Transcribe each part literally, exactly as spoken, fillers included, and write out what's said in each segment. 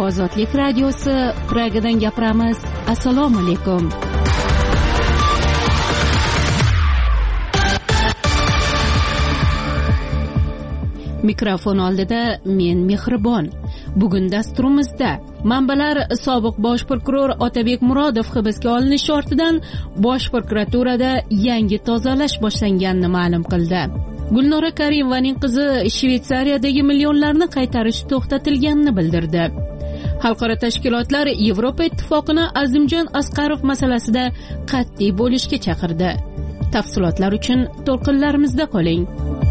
Ozodlik radiosi Pragadan gapiramiz. Assalomu alaykum. Mikrofon oldida men Mehribon. Bugun dasturimizda manbalar sobiq bosh prokuror Otabek Murodov hibsga olinishi ortidan bosh prokuraturada yangi tozalash boshlanganini ma'lum qildi. Gulnora Karimovaning qizi Shvetsariyadagi millionlarni qaytarish to'xtatilganini bildirdi. Xalqaro tashkilotlar Yevropa ittifoqini Azimjon Asqarov masalasida qat'iy bo'lishga chaqirdi. Tafsilotlar uchun to'lqinlarimizda qoling.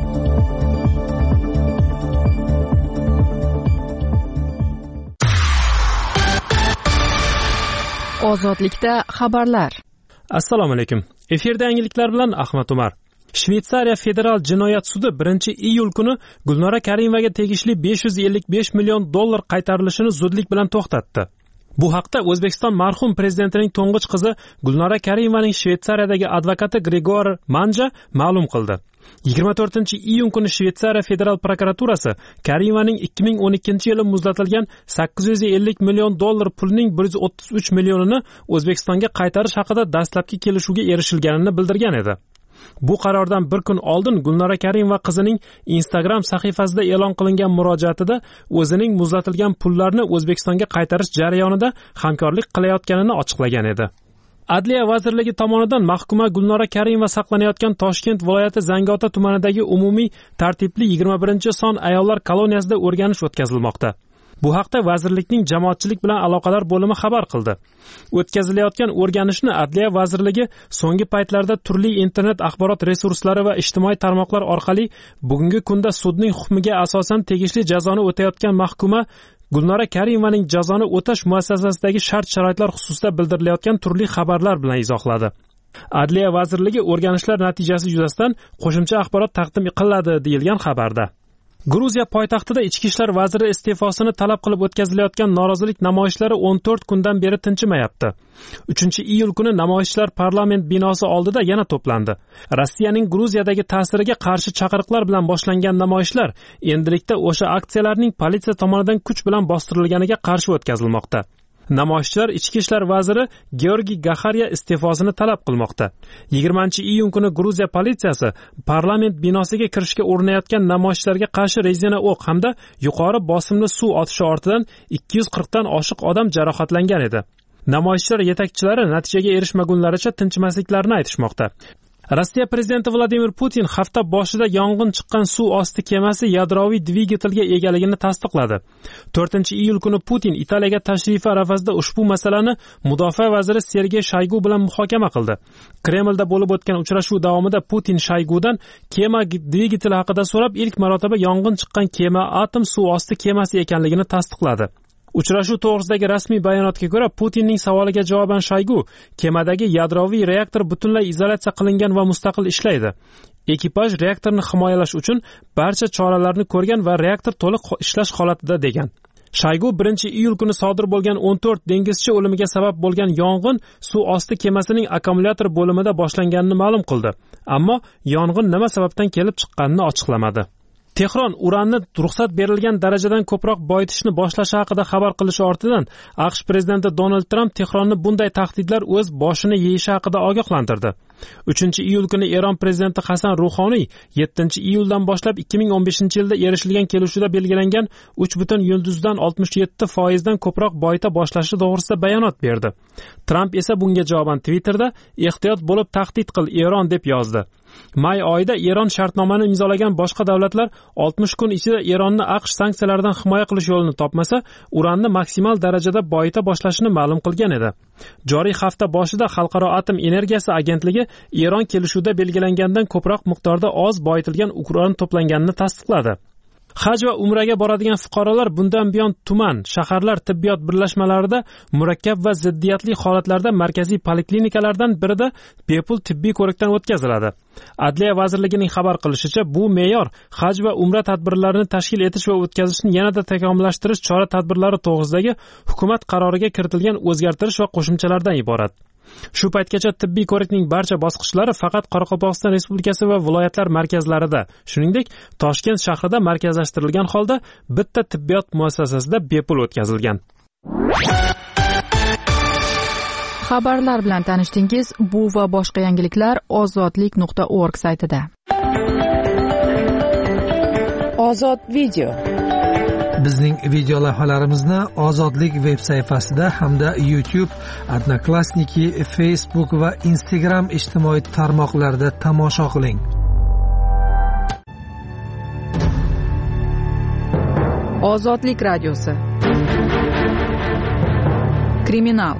Ozodlikda xabarlar. Assalomu alaykum. Efirda yangiliklar bilan Ahmad Umar. Shvetsariya federal jinoyat sudi birinchi iyul kuni Gulnora Karimovaga tegishli besh yuz ellik besh million dollar qaytarilishini zudlik bilan to'xtatdi. Bu haqda O'zbekiston marhum prezidentining to'ng'ich qizi Gulnora Karimovaning Shvetsariyadagi advokati Gregor Manja ma'lum qildi. yigirma to'rtinchi iyun kuni Shvetsariya federal prokuraturasi Karimovaning ikki ming o'n ikkinchi yili muzlatilgan sakkiz yuz ellik million dollar pulning bir yuz o'ttiz uch millionini O'zbekistonga qaytarish haqida dastlabki kelishuvga erishilganini bildirgan edi. Bu qarordan bir kun oldin Gulnora Karimova qizining Instagram sahifasida e'lon qilingan murojaatida o'zining muzlatilgan pullarni O'zbekistonga qaytarish jarayonida hamkorlik qilayotganini ochiqlagan edi. Adliya vazirligi tomonidan mahkuma Gulnora Karimova saqlanayotgan Toshkent viloyati Zangiota tumanidagi umumiy tartibli yigirma birinchi son ayollar koloniyasida o'rganish o'tkazilmoqda. Bu haqda vazirlikning jamoatchilik bilan aloqalar bo'limi xabar qildi. O'tkazilayotgan o'rganishni Adliya vazirligi so'nggi paytlarda turli internet axborot resurslari va ijtimoiy tarmoqlar orqali bugungi kunda sudning hukmiga asosan tegishli jazoni o'tayotgan mahkuma Gulnora Karimovaning jazoni o'tash muassasasidagi shart-sharoitlar xususida bildirilayotgan turli xabarlar bilan izohladi. Adliya vazirligi o'rganishlar natijasi yuzasidan qo'shimcha axborot taqdim qiladi deyilgan xabarda. Gruziya poytaxtida ichki ishlar vaziri iste'fosini talab qilib o'tkazilayotgan norozilik namoyishlari o'n to'rt kundan beri tinchimayapti. uchinchi iyul kuni namoyishchilar parlament binosi oldida yana to'plandi. Rossiyaning Gruziyadagi ta'siriga qarshi chaqiriqlar bilan boshlangan namoyishlar endilikda o'sha aksiyalarning politsiya tomonidan kuch bilan bostirilganiga qarshi o'tkazilmoqda. Namoyishchilar ichki ishlar vaziri Georgiy Gaxarya iste'fosini talab qilmoqda. yigirmanchi iyun kuni Gruziya politsiyasi parlament binosiga kirishga urinayotgan namoyishchilarga qarshi rezina o'q hamda yuqori bosimli suv otishi ortidan ikki yuz qirq dan oshiq odam jarohatlangan edi. Namoyishchilar yetakchilari natijaga erishmagunlaricha tinchimasliklarini aytishmoqda. Rossiya prezidenti Vladimir Putin hafta boshida yong'in chiqqan suv osti kemasi yadroviy dvigatelga egaligini tasdiqladi. to'rtinchi iyul kuni Putin Italiyaga tashrifi arafasida ushbu masalani mudofaa vaziri Sergey Shaygu bilan muhokama qildi. Kremlda bo'lib o'tgan uchrashuv davomida Putin Shaygudan kema dvigateli haqida so'rab ilk marotaba yong'in chiqqan kema atom suv osti kemasi ekanligini tasdiqladi. Uchrashuv to'g'risidagi rasmiy bayonotga ko'ra Putinning savoliga javoban Shaygu kemadagi yadroviy reaktor butunlay izolyatsiya qilingan va mustaqil ishlaydi. Ekipaj reaktorni himoyalash uchun barcha choralarni ko'rgan va reaktor to'liq ishlash holatida degan. Shaygu birinchi iyul kuni sodir bo'lgan o'n to'rt dengizchi o'limiga sabab bo'lgan yong'in suv osti kemasining akkumulyator bo'limida boshlanganini ma'lum qildi. Ammo yong'in nima sababdan kelib chiqqanini ochiqlamadi. Tehron uranni ruxsat berilgan darajadan ko'proq boyitishni boshlashi haqida xabar qilishi ortidan AQSh prezidenti Donald Trump Tehronni bunday tahdidlar o'z boshini yeyishi haqida ogohlantirdi. uchinchi iyul kuni Eron prezidenti Hasan Ruhoniy yettinchi iyuldan boshlab ikki ming o'n beshinchi yilda erishilgan kelishuvda belgilangan uch butun yulduzdan oltmish yetti foiz dan ko'proq boyita boshlashi to'g'risida bayonot berdi. Trump esa bunga javoban Twitterda ehtiyot bo'lib tahdid qil Eron deb yozdi. May oyida Eron shartnomani imzolagan boshqa davlatlar oltmish kun ichida Eronni AQSh sanksiyalardan himoya qilish yo'lini topmasa, uranni maksimal darajada boyita boshlashini ma'lum qilgan edi. Joriy hafta boshida Xalqaro atom energiyasi agentligi Eron kelishuvda belgilangandan ko'proq miqdorda oz boyitilgan uran to'planganini tasdiqladi. Haj va umraga boradigan fuqarolar bundan buyon tuman, shaharlar tibbiyot birlashmalarida murakkab va ziddiyatli holatlarda markaziy poliklinikalardan birida bepul tibbiy ko'rikdan o'tkaziladi. Adliya vazirligining xabar qilishicha, bu me'yor haj va umra tadbirlarini tashkil etish va o'tkazishni yanada takomillashtirish chora-tadbirlari to'g'risidagi hukumat qaroriga kiritilgan o'zgartirish va qo'shimchalardan iborat. Shu paytgacha tibbiy ko'rikning barcha bosqichlari faqat Qoraqalpog'iston Respublikasi va viloyatlar markazlarida, shuningdek, Toshkent shahrida markazlashtirilgan holda bitta tibbiyot muassasasida bepul o'tkazilgan. Xabarlar bilan tanishdingiz. Bu va boshqa yangiliklar ozodlik nuqta org saytida. Ozod video. Bizning video lavhalarimizni Ozodlik veb sayfasida hamda YouTube, Odnoklassniki, Facebook va Instagram ijtimoiy tarmoqlarida tomosha qiling. Ozodlik radiosi. Kriminal.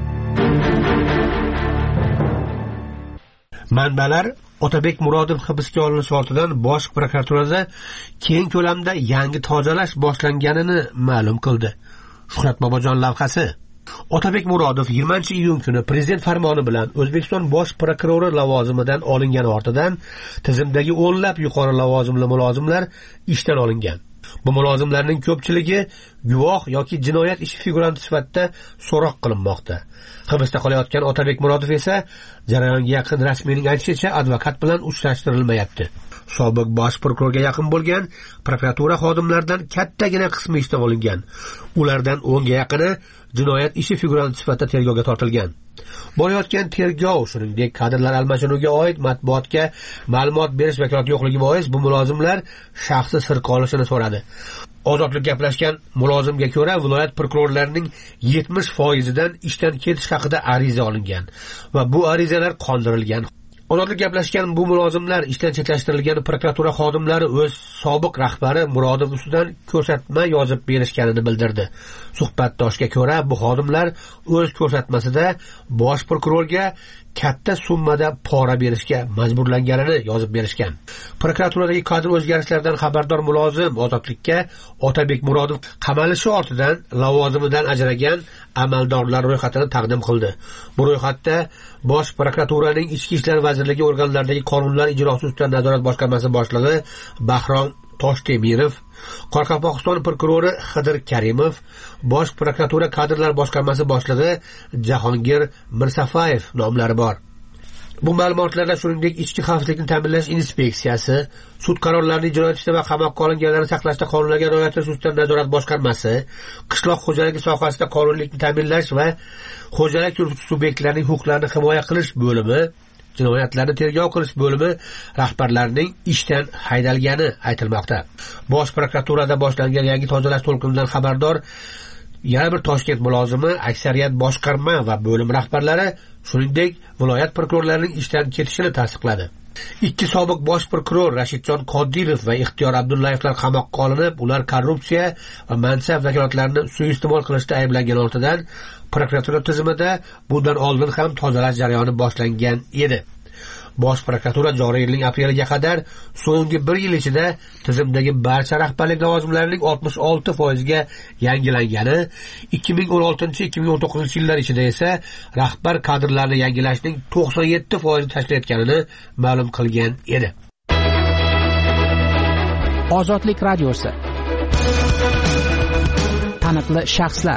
Manbalar Otabek Murodov hibsga olinishi ortidan Bosh prokuraturada keng ko'lamda yangi tozalash boshlanganini ma'lum qildi. Shuhrat Bobojon lavhasi. Otabek Murodov yigirmanchi iyun kuni prezident farmoni bilan O'zbekiston bosh prokurori lavozimidan olingani ortidan tizimdagi o'nlab yuqori lavozimli mulozimlar ishdan olingan. Bu mulozimlarning ko'pchiligi guvoh yoki jinoyat ishi figuranti sifatida so'roq qilinmoqda. Hibsda qolayotgan Otabek Murodov esa jarayonga yaqin rasmiyning aytishicha advokat bilan uchrashtirilmayapti. Sobiq bosh prokurorga yaqin bo'lgan prokuratura xodimlaridan kattagina qismi ishdan olingan. Ulardan o'nga yaqini jinoyat ishi figuranti sifatida tergovga tortilgan. Bo'layotgan tergov, shuningdek kadrlar almashinuviga oid matbuotga ma'lumot berish vakolati yo'qligi bois bu mulozimlar shaxsi sir qolishini so'radi. Ozodlik gaplashgan mulozimga ko'ra, viloyat prokurorlarining yetmish foizidan ishdan ketish haqida ariza olingan va bu arizalar qondirilgan. Ozodlik gaplashgan bu mulozimlar ishdan chetlashtirilgan prokuratura xodimlari o'z sobiq rahbari Murodov ustidan ko'rsatma yozib berishganini bildirdi. Suhbatdoshga ko'ra, bu xodimlar o'z ko'rsatmasida bosh prokurorga katta summada pora berishga majburlanganini yozib berishgan. Prokuraturadagi kadr o'zgarishlaridan xabardor mulozim Ozodlikka Otabek Murodov qamalishi ortidan lavozimidan ajragan amaldorlar ro'yxatini taqdim qildi. Bu ro'yxatda Bosh prokuraturaning Ichki ishlar vazirligi organlaridagi qonunlar ijrosi ustidan nazorat boshqarmasi boshlig'i Bahrom Toshtemirov, Qoraqalpog'iston prokurori Xidir Karimov, Bosh prokuratura kadrlar boshqarmasi boshlig'i Jahongir Mirsafayev nomlari bor. Bu ma'lumotlarda shuningdek ichki xavfsizlikni ta'minlash inspeksiyasi, sud qarorlarini ijro etishda va qamoqqa olinganlarni saqlashda qonunlarga rioya etish ustidan nazorat boshqarmasi, qishloq xo'jaligi sohasida qonunlikni ta'minlash va xo'jalik yuritish subyektlarining huquqlarini himoya qilish bo'limi, jinoyatlarni tergov qilish bo'limi rahbarlarining ishdan haydalgani aytilmoqda. Bosh prokuraturada boshlangan yangi tozalash to'lqinidan xabardor yana bir Toshkent mulozimi, aksariyat boshqarma va bo'lim rahbarlari, shuningdek viloyat prokurorlarining ishdan ketishini tasdiqladi. Ikki sobiq bosh prokuror Rashidjon Qodirov va Ixtiyor Abdullayevlar qamoqqa olinib, ular korrupsiya va mansab vakolatlarini suiiste'mol qilishda ayblangan ortidan prokuratura tizimida bundan oldin ham tozalash jarayoni boshlangan edi. Bosh prokuratura joriy yilning apreliga qadar so'nggi bir yil ichida tizimdagi barcha rahbarlik lavozimlarining oltmish olti foiziga yangilangani, ikki ming o'n oltinchi ikki ming o'n to'qqizinchi yillar ichida esa rahbar kadrlarni yangilashning to'qson yetti foizini tashkil etganini ma'lum qilgan edi. Ozodlik radiosi. Taniqli shaxslar.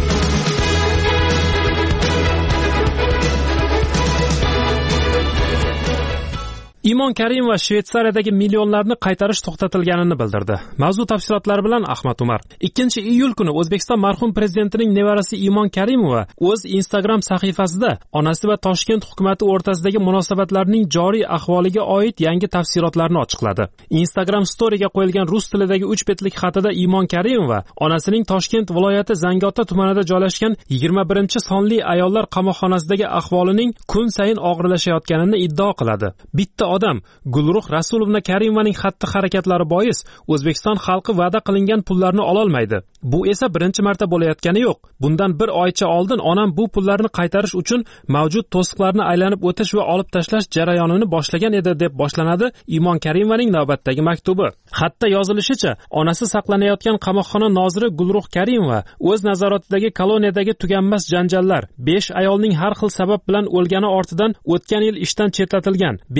Imon Karimova Shveysariyadagi millionlarni qaytarish to'xtatilganini bildirdi. Mavzu tafsilotlari bilan Ahmad Umar. ikkinchi iyul kuni O'zbekiston marhum prezidentining nevarasi Imon Karimova o'z Instagram sahifasida onasi va Toshkent hukumati o'rtasidagi munosabatlarning joriy ahvoliga oid yangi tafsilotlarni ochiqladi. Instagram storyga qo'yilgan rus tilidagi uch betlik xatida Imon Karimova onasining Toshkent viloyati Zangiota tumanida joylashgan yigirma birinchi sonli ayollar qamoqxonasidagi ahvolining kun sayin og'irlashayotganini iddao qiladi. Bitta odam Gulruh Rasulovna Karimovaning xatti-harakatlari bois O'zbekiston xalqi va'da qilingan pullarni ola olmaydi. Bu esa birinchi marta bo'layotgani yo'q. Bundan bir oycha oldin onam bu pullarni qaytarish uchun mavjud to'siqlarni aylanib o'tish va olib tashlash jarayonini boshlagan edi deb boshlanadi Imon Karimovaning navbatdagi maktubi. Xatda yozilishicha, onasi saqlanayotgan qamoqxona noziri Gulruh Karimova o'z nazoratidagi koloniyadagi tuganmas janjallar, besh ayolning har xil sabab bilan o'lgani ortidan o'tgan yil ishdan chetlatilgan. besh ayol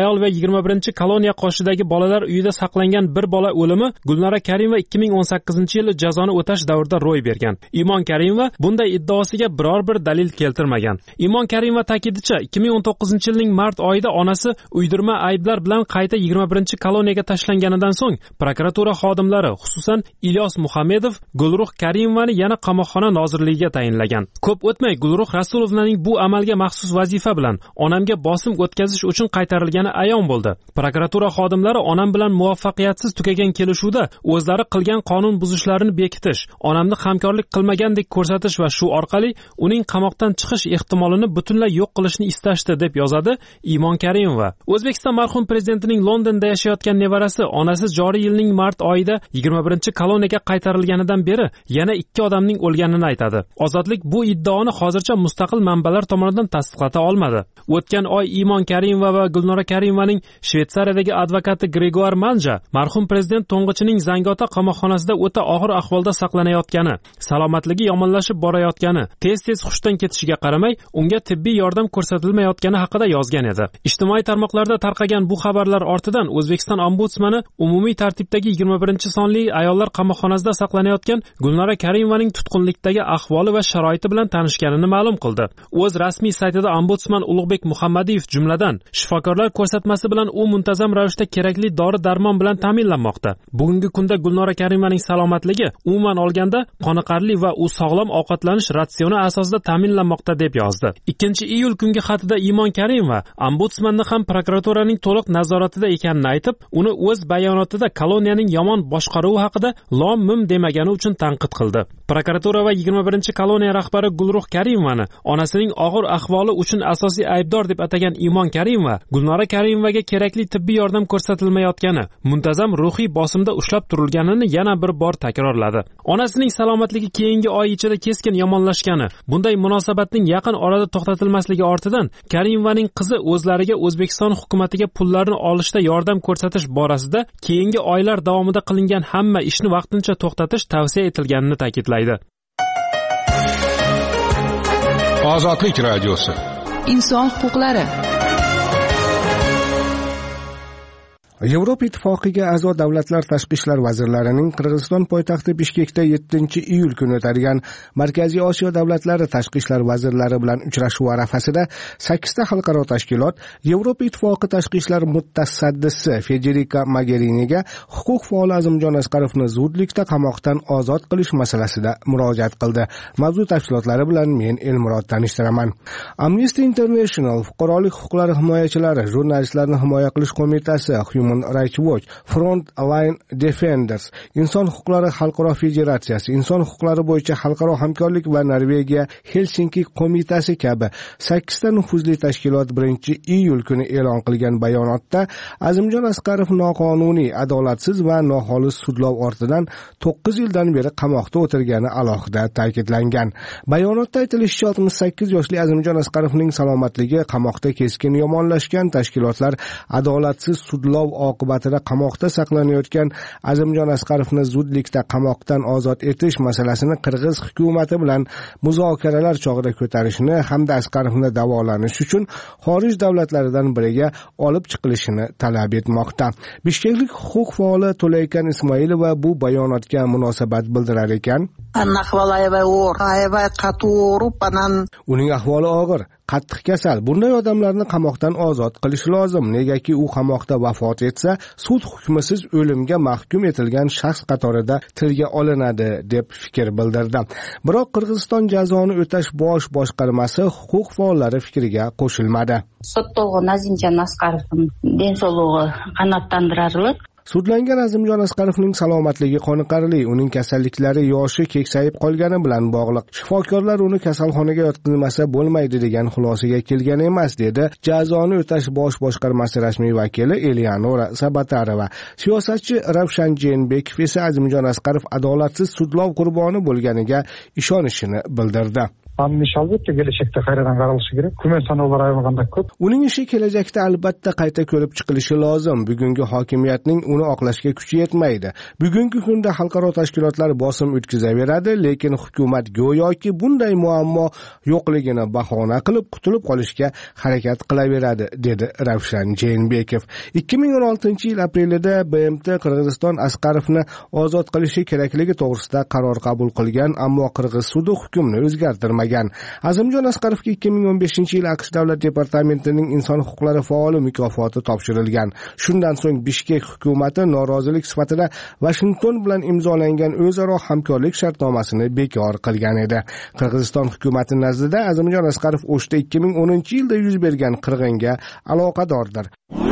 ayol va yigirma birinchi koloniya qoshidagi bolalar uyida saqlangan bir bola o'limi Gulnora Karimova ikki ming o'n sakkizinchi yili jazoni o'tash davrida ro'y bergan. Imon Karimova bunday iddaosiga biror bir dalil keltirmagan. Imon Karimova ta'kidicha ikki ming o'n to'qqizinchi yilning mart oyida onasi uydirma ayblar bilan qayta yigirma birinchi koloniyaga tashlanganidan so'ng prokuratura xodimlari, xususan Ilyos Muhammedov, Gulruh Karimovani yana qamoqxona nozirligiga tayinlagan. Ko'p o'tmay Gulruh Rasulovnaning bu amalga maxsus vazifa bilan onamga bosim o'tkazish uchun qaytarilgani ayon bo'ldi. Prokuratura xodimlari onam bilan muvaffaqiyatsiz tugagan kelishuvda o'zlari qilgan qonun buzishlarini bekitish, onamni hamkorlik qilmagandek ko'rsatish va shu orqali uning qamoqdan chiqish ehtimolini butunlay yo'q qilishni istashdi deb yozadi Imon Karimova. O'zbekiston marhum prezidentining Londonda yashayotgan nevarasi onasi joriy yilning mart oyida yigirma birinchi koloniyaga qaytarilganidan beri yana ikki odamning o'lganini aytadi. Ozodlik bu iddaoni hozircha mustaqil manbalar tomonidan tasdiqlata olmadi. O'tgan oy Imon Karimova va Gulnora Karimovaning Shvetsariyadagi advokati Gregor Manja marhum prezident to'ng'ichining Zangota qamoqxonasida o'ta og'ir ahvolda saqlanayotgani, salomatligi yomonlashib borayotgani, tez-tez hushdan ketishiga qaramay, unga tibbiy yordam ko'rsatilmayotgani haqida yozgan edi. Ijtimoiy tarmoqlarda tarqagan bu xabarlar ortidan O'zbekiston ombudsmani umumiy tartibdagi yigirma birinchi sonli ayollar qamoqxonasida saqlanayotgan Gulnora Karimovaning tutqunlikdagi ahvoli va sharoiti bilan tanishganini ma'lum qildi. O'z rasmiy saytida ombudsman Ulug'bek Muhammadiyev jumladan shifokorlar ko'rsatmasi bilan u muntazam ravishda kerakli dori-darmon bilan ta'minlanmoqda. Bugungi kunda Gulnora Karimovaning salomatligi umuman olganda qoniqarli va u sog'lom ovqatlanish ratsioni asosida ta'minlanmoqda deb yozdi. ikkinchi iyul kungi xatida Imon Karimova ombudsmanni ham prokuraturaning to'liq nazoratida ekanini aytib, uni o'z bayonotida koloniyaning yomon boshqaruvi haqida lom-mim demagani uchun tanqid qildi. Prokuratura va yigirma birinchi koloniya rahbari Gulruh Karimovani onasining og'ir ahvoli uchun asosiy aybdor deb atagan Imon Karimova Gulnora Karimovaga kerakli tibbiy yordam ko'rsatilmayotgani, muntazam ruhiy bosimda ushlab turilganini yana bir bor takrorladi. Onasining salomatligi keyingi oy ichida keskin yomonlashgani, bunday munosabatning yaqin orada to'xtatilmasligi ortidan Karimovaning qizi o'zlariga O'zbekiston hukumatiga pullarni olishda yordam ko'rsatish borasida keyingi oylar davomida qilingan hamma ishni vaqtincha to'xtatish tavsiya etilganini ta'kidlaydi. Ozodlik radiosi. Inson huquqlari. Yevropa Ittifoqiga a'zo davlatlar tashqi ishlar vazirlarining Qirg'iziston poytaxti Bishkekda yettinchi iyul kuni o'tadigan Markaziy Osiyo davlatlari tashqi ishlar vazirlari bilan uchrashuv arafasida sakkizta xalqaro tashkilot Yevropa Ittifoqi tashqi ishlar mutasaddisi Federika Mogheriniga huquq faoli Azimjon Asqarovni zudlikda qamoqdan ozod qilish masalasida murojaat qildi. Mavzu tafsilotlari bilan men Elmurod tanishtiraman. Amnesty International fuqarolik huquqlari himoyachilari, jurnalistlarni himoya qilish qo'mitasi, Human Rights Watch, Front Line Defenders, Inson huquqlari xalqaro federatsiyasi, inson huquqlari bo'yicha xalqaro hamkorlik va Norvegiya Helsinki qo'mitasi kabi sakkizta nufuzli tashkilot birinchi iyul kuni e'lon qilgan bayonotda Azimjon Asqarov noqonuniy, adolatsiz va noxolis sudlov ortidan to'qqiz yildan beri qamoqda o'tirgani alohida ta'kidlangan. Bayonotda aytilishicha, oltmish sakkiz yoshli Azimjon Asqarovning salomatligi qamoqda keskin yomonlashgan, tashkilotlar adolatsiz sudlov oqibatida qamoqda saqlanayotgan Azimjon Asqarovni zudlikda qamoqdan ozod etish masalasini Qirg'iz hukumati bilan muzokaralar chog'ida ko'tarishni hamda Asqarovni davolanish uchun xorij davlatlaridan biriga olib chiqilishini talab etmoqda. Bishkeklik huquq faoli To'laykan Ismoilova bu bayonotga munosabat bildirar ekan, uning ahvoli og'ir, qattiq kasal. Bunday odamlarni qamoqdan ozod qilish lozim. Negaki u qamoqda vafot etsa, sud hukmisiz o'limga mahkum etilgan shaxs qatorida tilga olinadi deb fikr bildirdi. Biroq Qirg'iziston jazoni o'tash bosh boshqarmasi huquq faollari fikriga qo'shilmadi. Sottolg'on Azimjon Asqarovning densolug'i qanoatlantiriladi. Sudlangan Azimjon Asqarovning salomatligi qoniqarli, uning kasalliklari yoshi keksayib qolgani bilan bog'liq. Shifokorlar uni kasalxonaga yotqizmasa bo'lmaydi degan xulosaga kelgan emas, dedi jazoni o'tash bosh boshqarmasi rasmiy vakili Eleonora Sabatarova. Siyosatchi Ravshan Jeenbekov esa Azimjon Asqarov adolatsiz sudlov qurboni bo'lganiga ishonishini bildirdi. Anın iş albatta gelecekte qayradan qaralishi kerak. Hukumat sanoqlari ayg'anda ko'p. Uning ishi kelajakda albatta qayta ko'rib chiqilishi lozim. Bugungi hokimiyatning uni oqlashga kuchi yetmaydi. Bugungi kunda xalqaro tashkilotlar bosim o'tkazaveradi, lekin hukumat go'yoki bunday muammo yo'qligini bahona qilib qutulib qolishga harakat qilaveradi, dedi Ravshan Jeenbekov. ikki ming o'n oltinchi yil aprelida B M T Qirg'iziston Asqarovni ozod qilishi kerakligi to'g'risida qaror qabul qilgan, ammo Qirg'iz sudi hukmni o'zgartirmagan. Azimjon Asqarovga ikki ming o'n beshinchi yil AQSh Davlat departamentining inson huquqlari faoli mukofoti topshirilgan. Shundan so'ng Bishkek hukumati norozilik sifatida Washington bilan imzolangan o'zaro hamkorlik shartnomasini bekor qilgan edi. Qirg'iziston hukumati nazdida Azimjon Asqarov O'shda ikki ming o'ninchi yilda yuz bergan qirg'inga aloqadordir.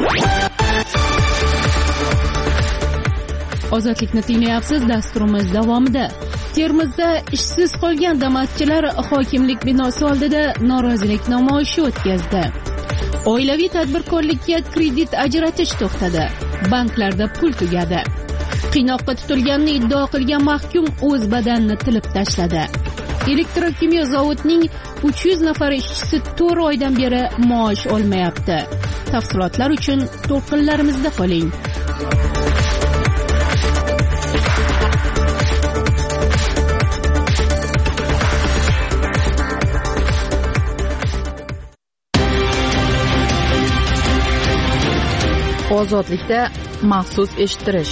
Ozodlikni tinglayapsiz. Dasturimiz davomida Termizda ishsiz qolgan damatchilar hokimlik binosi oldida norozilik namoyishi o'tkazdi. Oilaviy tadbirkorlikka kredit ajratish to'xtadi. Banklarda pul tugadi. Qiynoqqa tutilganini iddao qilgan mahkum o'z badanini tilib tashladi. Elektrokimyo zavodining uch yuz nafar ishchisi to'rt oydan beri maosh olmayapti. Tafsilotlar uchun to'lqinlarimizda qoling. Ozodlikda maxsus eshittirish.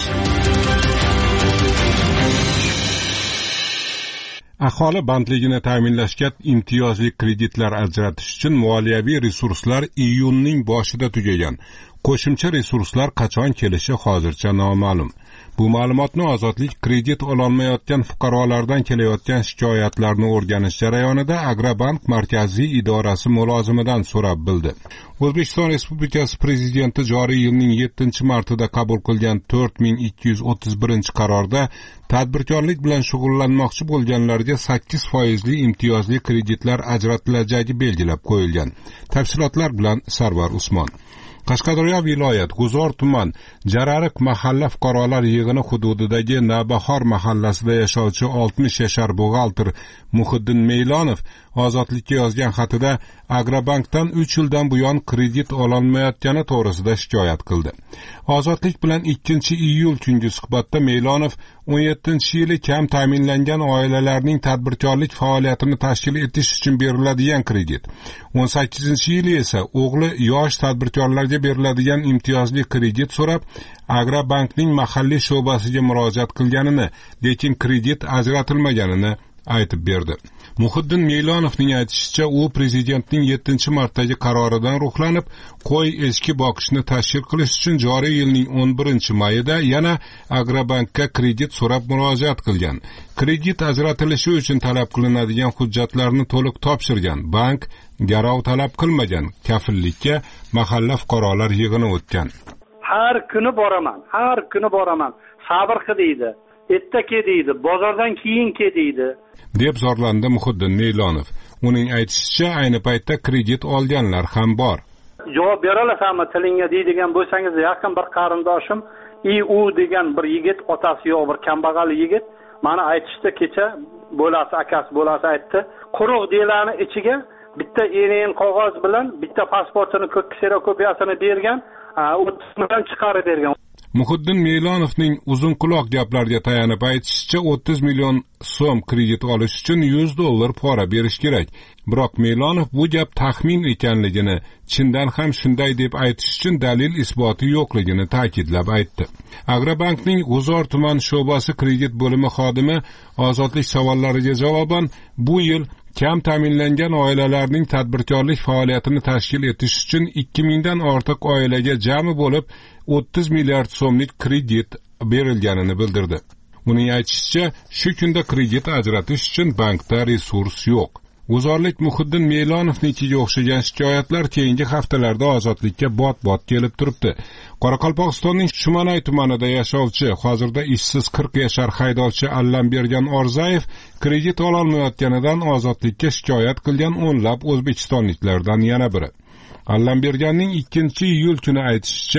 Aholi bandligini ta'minlashga imtiyozli kreditlar ajratish uchun moliyaviy resurslar iyunning boshida tugagan. Qo'shimcha resurslar qachon kelishi hozircha noma'lum. Bu ma'lumotni Ozodlik kredit ololmayotgan fuqarolardan kelayotgan shikoyatlarni o'rganish jarayonida Agrobank markaziy idorasi mulozimidan so'rab bildi. O'zbekiston Respublikasi Prezidenti joriy yilning yettinchi martida qabul qilgan to'rt ming ikki yuz o'ttiz birinchi qarorda tadbirkorlik bilan shug'ullanmoqchi bo'lganlarga sakkiz foizli imtiyozli kreditlar ajratilajagi belgilab qo'yilgan. Tafsilotlar bilan Sarvar Usmon. Qashqadaryo viloyat G'uzor tuman Jarariq mahalla fuqarolar yig'ini hududidagi Nabahor mahallasida yashovchi oltmish yashar buxgalter Muhiddin Meylonov Ozodlikka yozgan xatida Agrobankdan uch yildan buyon kredit ololmayotgani to'g'risida shikoyat qildi. Ozodlik bilan ikkinchi iyul kungi suhbatda Meylonov o'n yettinchi yili kam ta'minlangan oilalarning tadbirkorlik faoliyatini tashkil etish uchun beriladigan kredit, o'n sakkizinchi yili esa o'g'li yosh tadbirkorlarga beriladigan imtiyozli kredit so'rab Agrobankning mahalliy sho'basiga murojaat qilganini, lekin kredit ajratilmaganini aytib berdi. Muhiddin Meylonovning aytishicha, u prezidentning yettinchi martdagi qaroridan ruhlanib, qo'y echki boqishni tashkil qilish uchun joriy yilning o'n birinchi mayida yana Agrobankka kredit so'rab murojaat qilgan. Kredit ajratilishi uchun talab qilinadigan hujjatlarni to'liq topshirgan. Bank garov talab qilmagan. Kafillikka mahalla fuqarolar yig'ini o'tgan. Har kuni boraman, har kuni boraman. Sabr qil deydi. Erta ke deydi, bozordan keyin ke deydi, deb zorlandi Muhiddin Meylonov. Uning aytishicha, ayni paytda kredit olganlar ham bor. Javob bera olasanmi tilingga deydigan bo'lsangiz, yaqin bir qarindoshim I U degan bir yigit, otasi yo'q bir kambag'al yigit, mana aytishdi kecha, bo'lasi akasi bo'lasi aytdi, quruq deylarni ichiga bitta eren qog'oz bilan bitta pasportini kserokopiyasini bergan, o'ttiz million chiqarib bergan. Muhiddin Meylonovning uzun quloq gaplarga tayanib aytishicha, o'ttiz million so'm kredit olish uchun yuz dollar pora berish kerak. Biroq Meylonov bu gap taxmin ekanligini, chindan ham shunday deb aytish uchun dalil isboti yo'qligini ta'kidlab aytdi. Agrobankning G'uzor tuman sho'basi kredit bo'limi xodimi Ozodlik savollariga javoban, bu yil kam ta'minlangan oilalarning tadbirkorlik faoliyatini tashkil etish uchun ikki mingdan ortiq oilaga jami bo'lib o'ttiz milliard so'mlik kredit berilganini bildirdi. Uning aytishicha, shu kunda kredit ajratish uchun bankda resurs yo'q. G'uzorlik Muhiddin Meylonovnikiga o'xshagan shikoyatlar keyingi haftalarda Ozodlikka bot-bot kelib turibdi. Qoraqalpog'istonning Shumanay tumanida yashovchi, hozirda ishsiz qirq yashar haydovchi Allambergan Orzayev kredit ololmayotganidan Ozodlikka shikoyat qilgan o'nlab o'zbekistonliklardan yana biri. Allamberganning ikkinchi iyul kuni aytishicha,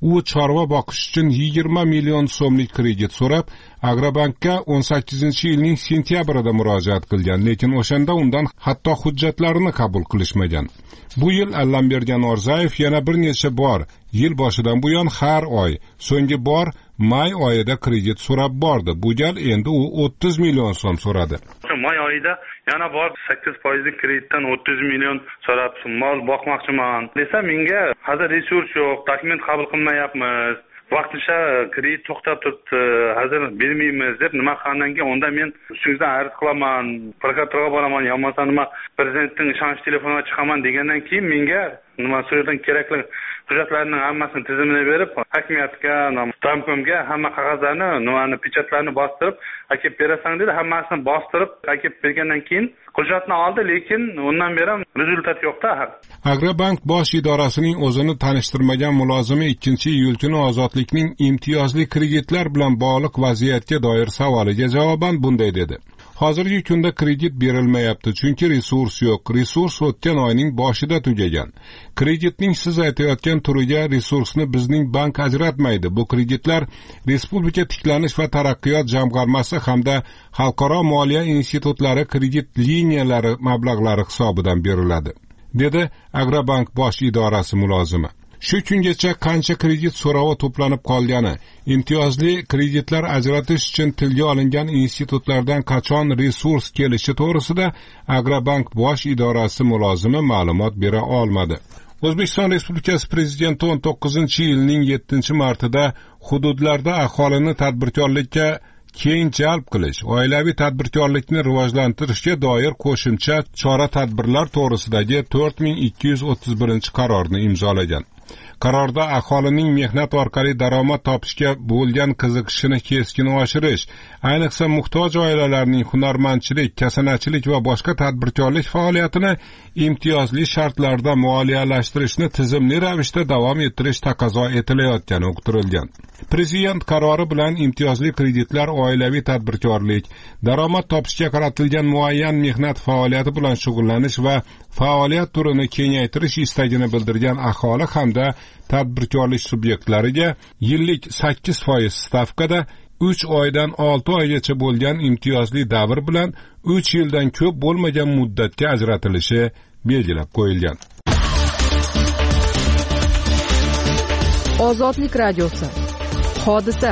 u chorva boqish uchun yigirma million so'mlik kredit so'rab Agrobankka o'n sakkizinchi yilning sentyabrida murojaat qilgan, lekin o'shanda undan hatto hujjatlarini qabul qilishmagan. Bu yil Allambergan Orzayev yana bir necha bor yil boshidan buyon har oy, so'nggi bor may oyida kredit so'rab bordi. Bu gal endi u o'ttiz million so'm so'radi. May oyida yana bor sakkiz foizlik kreditdan o'ttiz million so'rab mol boqmoqchiman desa, menga hozir resurs yo'q, dokument qabul qilmayapmiz, vaqtincha kredit to'xtab turibdi, hozir bermaymiz deb nima qilgandan keyin unda men ustingizdan arz qilaman, prokuraturaga boraman, yo bo'lmasa nima prezidentning ishonch telefoniga chiqaman degandan keyin menga nima so'rayotgan kerakli hujjatlarning hammasini tizimini berib, hokimiyatga, Trumpga hamma qog'ozlarni, nimani pechatlarni bostirib, akib berasan dedi, hammasini bostirib, akib bergandan keyin hujjatni oldi, lekin undan beri ham rezultat yo'q-da. Agrobank bosh idorasining o'zini tanishtirmagan mulozimi ikkinchi iyul kuni ozodlikning imtiyozli kreditlar bilan bog'liq vaziyatga doir savoliga javoban bunday dedi. Hozirgi kunda kredit berilmayapti, chunki resurs yo'q. Resurs o'tgan oyning boshida tugagan. Kreditning siz aytayotgan turiga resursni bizning bank ajratmaydi. Bu kreditlar Respublika tiklanish va taraqqiyot jamg'armasi hamda xalqaro moliya institutlari kredit liniyalari mablag'lari hisobidan beriladi, dedi Agrobank bosh idorasi mulozimi. Shu kungacha qancha kredit so'rovi to'planib qolgani, imtiyozli kreditlar ajratish uchun tilga olingan institutlardan qachon resurs kelishi to'g'risida Agrobank bosh idorasi mulozimi ma'lumot bera olmadi. O'zbekiston Respublikasi Prezidenti o'n to'qqizinchi yilning yettinchi martida hududlarda aholini tadbirkorlikka keng jalb qilish, oilaviy tadbirkorlikni rivojlantirishga doir qo'shimcha chora-tadbirlar to'g'risidagi to'rt ming ikki yuz o'ttiz birinchi qarorni imzolagan. Qarorda aholining mehnat orqali daromad topishga bo'lgan qiziqishini keskin oshirish, ayniqsa muhtoj oilalarning hunarmandchilik, kasanachilik va boshqa tadbirkorlik faoliyatini imtiyozli shartlarda moliyalashtirishni tizimli ravishda davom ettirish taqozo etilayotgani uqtirilgan. Prezident qarori bilan imtiyozli kreditlar oilaviy tadbirkorlik, daromad topishga qaratilgan muayyan mehnat faoliyati bilan shug'ullanish va faoliyat turini kengaytirish istagini bildirgan aholi hamda tadbirkorlik subyektlariga yillik sakkiz foiz stavkada uch oydan olti oygacha bo'lgan imtiyozli davr bilan uch yildan ko'p bo'lmagan muddatga ajratilishi belgilab qo'yilgan. Ozodlik radiosi. Hodisa.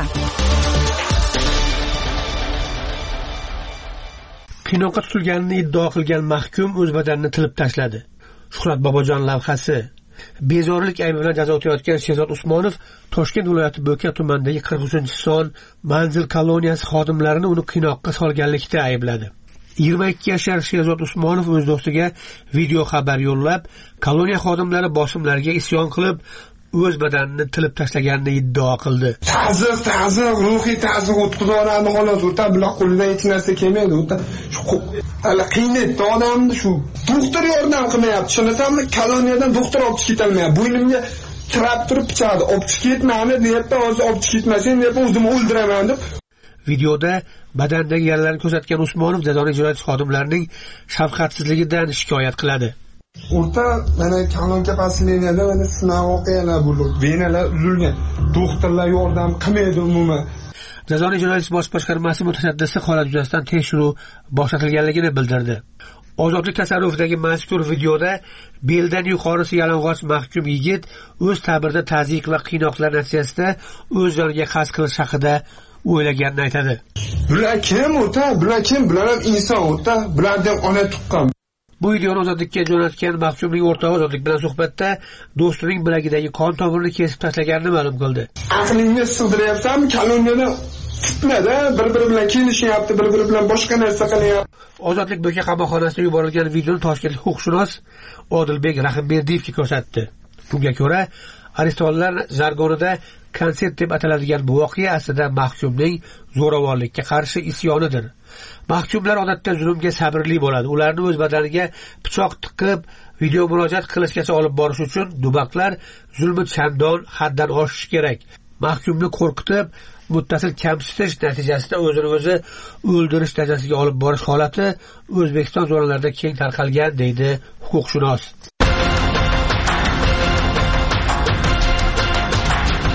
Qiynoqqa tutilganini iddao qilgan mahkum o'z badanini tilib tashladi. Shuhrat Bobojon lavhasi. Bezorilik aybi bilan jazo o'tayotgan Sherzod Usmonov Toshkent viloyati Bo'ka tumanidagi qirq uchinchi son manzil koloniyasi xodimlarini uni qiynoqqa solganlikda aybladi. yigirma ikki yashar Sherzod Usmonov o'z do'stiga video xabar yo'llab, koloniya xodimlari bosimlariga isyon qilib, o'z badanini tilib tashlaganini iddao qildi. Ta'ziq, ta'ziq, ruhiy ta'ziq o'tkazorani xolos o'ta bilan qo'lidan hech narsa kelmaydi. O'ta shu ala qiynatdi odamni shu. Doktor yordam qilmayapti. Tushunasanmi? Koloniyadan doktor olib chiqib ketolmayapti. Bo'ynimga tirab turib pichadi. Olib chiqib ketmani deyapti, hozir olib chiqib ketmasang deb o'zimni o'ldiraman deb. Videoda badandagi yaralarni ko'rsatgan Usmonov jazoni ijro etish xodimlarining shafqatsizligidan shikoyat qiladi. O'rta mana kolonka pasliniyada mana shunaqa voqealar bo'ldi. Venalar uzilgan. Doktorlar yordam qilmaydi umuman. Jazoni ijro etish bosh boshqarmasi mutasaddisi holat yuzasidan tekshiruv boshlanganligini bildirdi. Ozodlik tasarrufidagi mazkur videoda beldan yuqorisi yalang'och mahkum yigit o'z ta'birida tazyiq va qiynoqlar natijasida o'z joniga qasd qilish haqida o'ylaganini aytadi. Bular kim o'ta? Bular kim? Bular ham inson o'ta. Bulardan ona tuqqan. Bu videoni ozodlikka jo'natgan mahkumning o'rtog'i ozodlik bilan suhbatda do'stining bilagidagi qon tomirini kesib tashlaganini ma'lum qildi. Aqlingga sig'diryapsanmi? Koloniyada fitnada bir-biri bilan kelishyapti, bir-biri bilan boshqa narsa qilyapti. Ozodlik Bo'ka qamoqxonasiga yuborilgan videoni Toshkent huquqshunos Odilbek Rahimberdiyevga ko'rsatdi. Bunga ko'ra, arestovanlar jargonida konsert deb ataladigan bu voqea aslida mahkumning zo'ravonlikka qarshi isyonidir. Mahkumlar odatda zulmga sabrli bo'ladi. Ularni o'z badaniga pichoq tiqib, video murojaat qilishgacha olib borish uchun dubaqlar zulmi chandon haddan oshishi kerak. Mahkumni qo'rqitib, muttasil kamsitish natijasida o'zini o'zi o'ldirish darajasiga olib borish holati O'zbekiston zonalarida keng tarqalgan, deydi huquqshunos.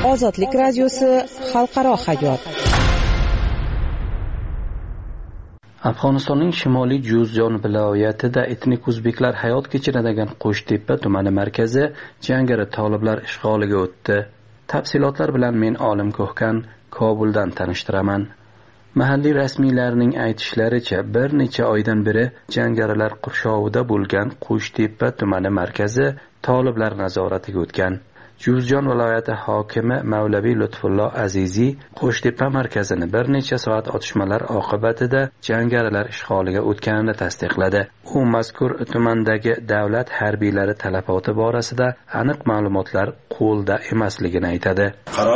Ozodlik radiosi xalqaro hayot. Afg'onistonning shimoliy Juzjon viloyatida etnik o'zbeklar hayot kechiradigan Qo'shtepa tumani markazi jangari toliblar ishg'oliga o'tdi. Tafsilotlar bilan men Olim Ko'hkan Kobuldan tanishtiraman. Mahalliy rasmiylarning aytishlaricha, bir necha oydan beri jangarilar qurshovida bo'lgan Qo'shtepa tumani markazi toliblar nazoratiga o'tgan. Juzjon viloyati hokimi Mavlaviy Lutfullo Aziziy Qo'shtepa markazini bir necha soat otishmalar oqibatida jangarilar ishg'oliga o'tganini tasdiqladi. U mazkur tumandagi davlat harbiylari talafoti borasida aniq ma'lumotlar qo'lda emasligini aytadi.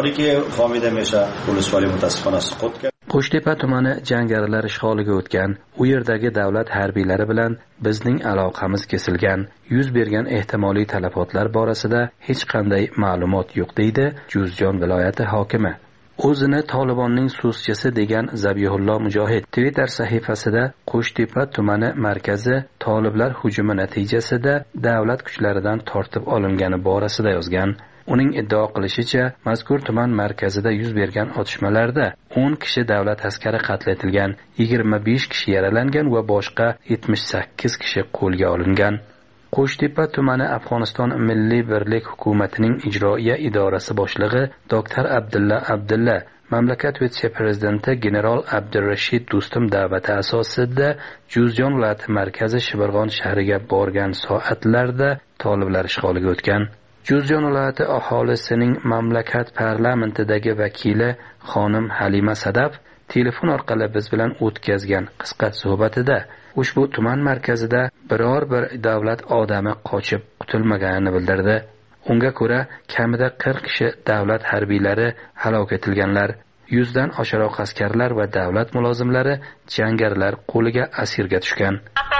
Qo'shtepa tumani jangarilar ishg'oliga o'tgan. U yerdagi davlat harbiylari bilan bizning aloqamiz kesilgan. Yuz bergan ehtimoliy talafotlar borasida hech qanday ma'lumot yo'q, deydi Juzjon viloyati hokimi. O'zini Tolibonning so'zchisi degan Zabihullo Mujohid Twitter sahifasida Qo'shtepa tumani markazi toliblar hujumi natijasida davlat kuchlaridan tortib olingani borasida yozgan. Uning iddao qilishicha, mazkur tuman markazida yuz bergan otishmalarda o'n kishi davlat askari qatl etilgan, yigirma besh kishi yaralangan va boshqa yetmish sakkiz kishi qo'lga olingan. Qo'shtepa tumani Afg'oniston Milliy birlik hukumatining ijroiya idorasi boshlig'i doktor Abdulla Abdulla mamlakat vitse-prezidenti general Abdurashid Do'stum da'vati asosida Juzjon viloyati markazi Shibirg'on shahriga borgan soatlarda toliblar ishg'oliga o'tgan. Juzjon viloyati aholisining mamlakat parlamentidagi vakili xonim Halima Sadaf telefon orqali biz bilan o'tkazgan qisqa suhbatida ushbu tuman markazida biror bir davlat odami qochib qutulmaganini bildirdi. Unga ko'ra, kamida qirq kishi davlat harbiylari halok etilganlar, yuzdan oshiqroq askarlar va davlat mulozimlari jangarilar qo'liga asirga tushgan.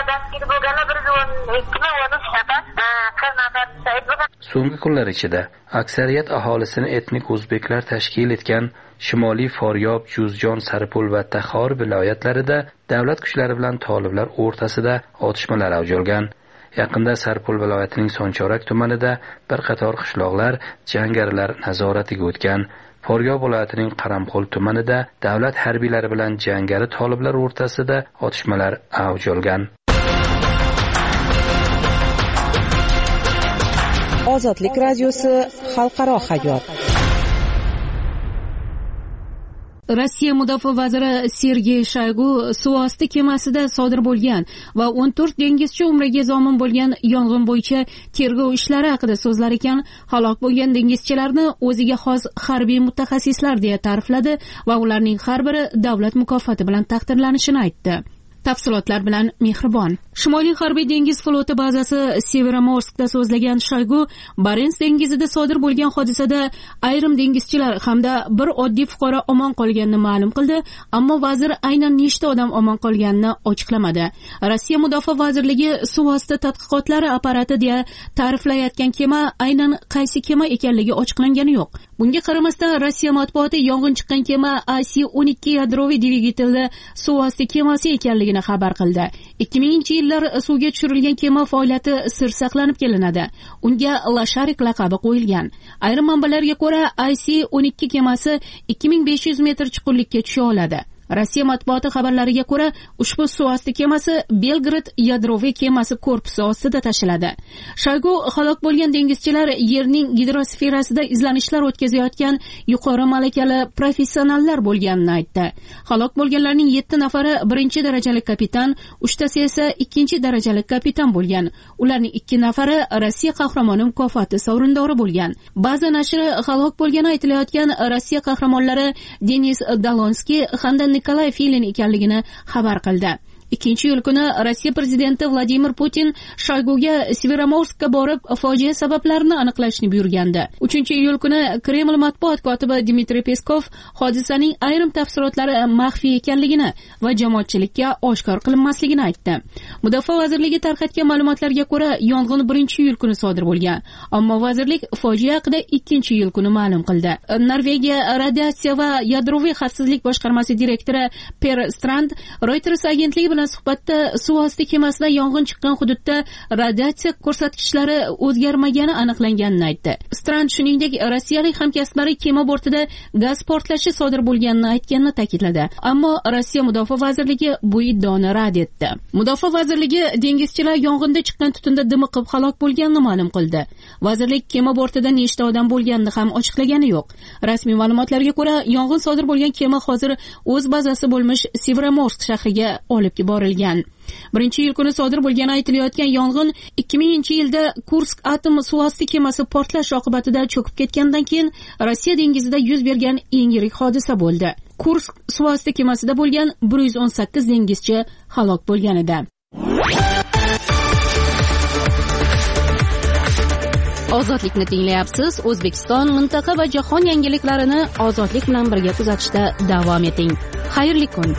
So'nggi kunlar ichida aksariyat aholisini etnik o'zbeklar tashkil etgan Shimoliy Foryob, Juzjon, Saripul va Taxor viloyatlarida davlat kuchlari bilan toliblar o'rtasida otishmalar avj olgan. Yaqinda Saripul viloyatining Sonchorak tumanida bir qator qishloqlar jangarilar nazoratiga o'tgan. Foryob viloyatining Qaramqo'l tumanida davlat harbiylari bilan jangari toliblar o'rtasida otishmalar avj olgan. Ozodlik radiosi xalqaro hayot. Rossiya mudofaa vaziri Sergey Shoygu suvosti kemasida sodir bo'lgan va o'n to'rt dengizchi umriga zomin bo'lgan yong'in bo'yicha tergov ishlari haqida so'zlar ekan, halok bo'lgan dengizchilarni o'ziga xos harbiy mutaxassislar deya ta'rifladi va ularning har biri davlat mukofoti bilan taqdirlanishini aytdi. Tafsilotlar bilan Mehribon. Shimoliy harbiy dengiz floti bazasi Severomorskda so'zlagan Shoygu, Barens dengizida sodir bo'lgan hodisada ayrim dengizchilar hamda bir oddiy fuqaro omon qolganini ma'lum qildi, ammo vazir aynan nechta odam omon qolganini ochiqlamadi. Rossiya Mudofaa vazirligi suvosti tadqiqotlari apparati deya ta'riflayotgan kema aynan qaysi kema ekanligi ochiqlangani yo'q. Bunga qaramasdan Rossiya matbuoti yong'in chiqqan kema A S o'n ikki yadroviy dvigatelli suvosti kemasi ekanligini xabar qildi. ikki minginchi yillar suvga tushirilgan kema faoliyati sir saqlanib kelinadi. Unga Lasharik laqabi qo'yilgan. Ayrim manbalarga ko'ra, A S o'n ikki kemasi ikki ming besh yuz metr chuqurlikka tusha oladi. Rossiya matbuoti xabarlariga ko'ra, ushbu suvosti kemasi Belgrad yadroviy kemasi korpusi ostida tashiladi. Shoygu halok bo'lgan dengizchilar yerning gidrosferasida izlanishlar o'tkazayotgan yuqori malakali professionallar bo'lganini aytdi. Halok bo'lganlarning yetti nafari birinchi darajali kapitan, uchtasi esa ikkinchi darajali kapitan bo'lgan. Ularning ikki nafari Rossiya qahramoni mukofoti sovrindori bo'lgan. Ba'zi nashri halok bo'lgani aytilayotgan Rossiya qahramonlari Denis Dalonskiy hamda Nikolay Filin ekanligini xabar qildi. Ikkinchi iyul kuni Rossiya prezidenti Vladimir Putin Shoyguga Severomorskka borib fojia sabablarini aniqlashni buyurgandi. uchinchi iyul kuni Kreml matbuot kotibi Dmitriy Peskov hodisaning ayrim tafsilotlari maxfiy ekanligini va jamoatchilikka oshkor qilinmasligini aytdi. Mudofaa vazirligi tarqatgan ma'lumotlarga ko'ra, yong'in birinchi iyul kuni sodir bo'lgan, ammo vazirlik fojia haqida ikkinchi iyul kuni ma'lum qildi. Norvegiya radiatsiya va yadroviy xavfsizlik boshqarmasi direktori Per Strand Reuters agentligi bilan bilan suhbatda suvosti kemasida yong'in chiqqan hududda radiatsiya ko'rsatkichlari o'zgarmagani aniqlanganini aytdi. Strand shuningdek rossiyalik hamkasblari kema bortida gaz portlashi sodir bo'lganini aytganini ta'kidladi. Ammo Rossiya mudofaa vazirligi bu iddaoni rad etdi. Mudofaa vazirligi dengizchilar yong'inda chiqqan tutunda dimiqib halok bo'lganini ma'lum qildi. Vazirlik kema bortida nechta odam bo'lganini ham ochiqlagani yo'q. Rasmiy ma'lumotlarga ko'ra, yong'in sodir bo'lgan kema hozir o'z bazasi bo'lmish Severomorsk shahriga olib borilgan. Birinchi iyul kuni sodir bo'lgani aytilayotgan yong'in ikki minginchi yilda Kursk atom suvosti kemasi portlash oqibatida cho'kib ketgandan keyin Rossiya dengizida yuz bergan eng yirik hodisa bo'ldi. Kursk suvosti kemasida bo'lgan bir yuz o'n sakkiz dengizchi halok bo'lgan edi. Ozodlikni tinglayapsiz. O'zbekiston, mintaqa va jahon yangiliklarini ozodlik bilan birga kuzatishda davom eting. Xayrli kun.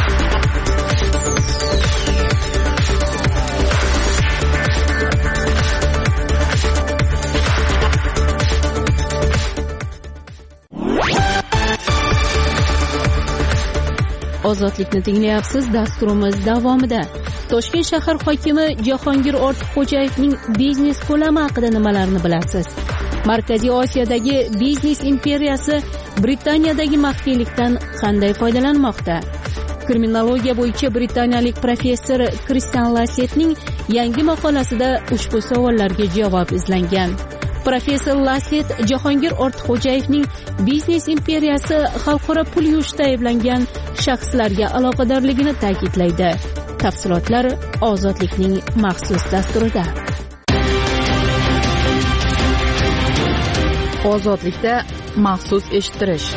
Ozodlikni tinglayapsiz. Dasturimiz davomida Toshkent shahar hokimi Jahongir Ortiqxo'jayevning biznes ko'lami haqida nimalarni bilasiz? Markaziy Osiyodagi biznes imperiyasi Britaniyadagi maxfiylikdan qanday foydalanmoqda? Kriminologiya bo'yicha britaniyalik professor Kristian Lassetning yangi maqolasida ushbu savollarga javob izlangan. Professor Lasset Jahongir Ortiqxo'jayevning biznes imperiyasi xalqaro pul yuvishda ayblangan shaxslarga aloqadorligini ta'kidlaydi. Tafsilotlar Ozodlikning maxsus dasturida. Ozodlikda maxsus eshittirish.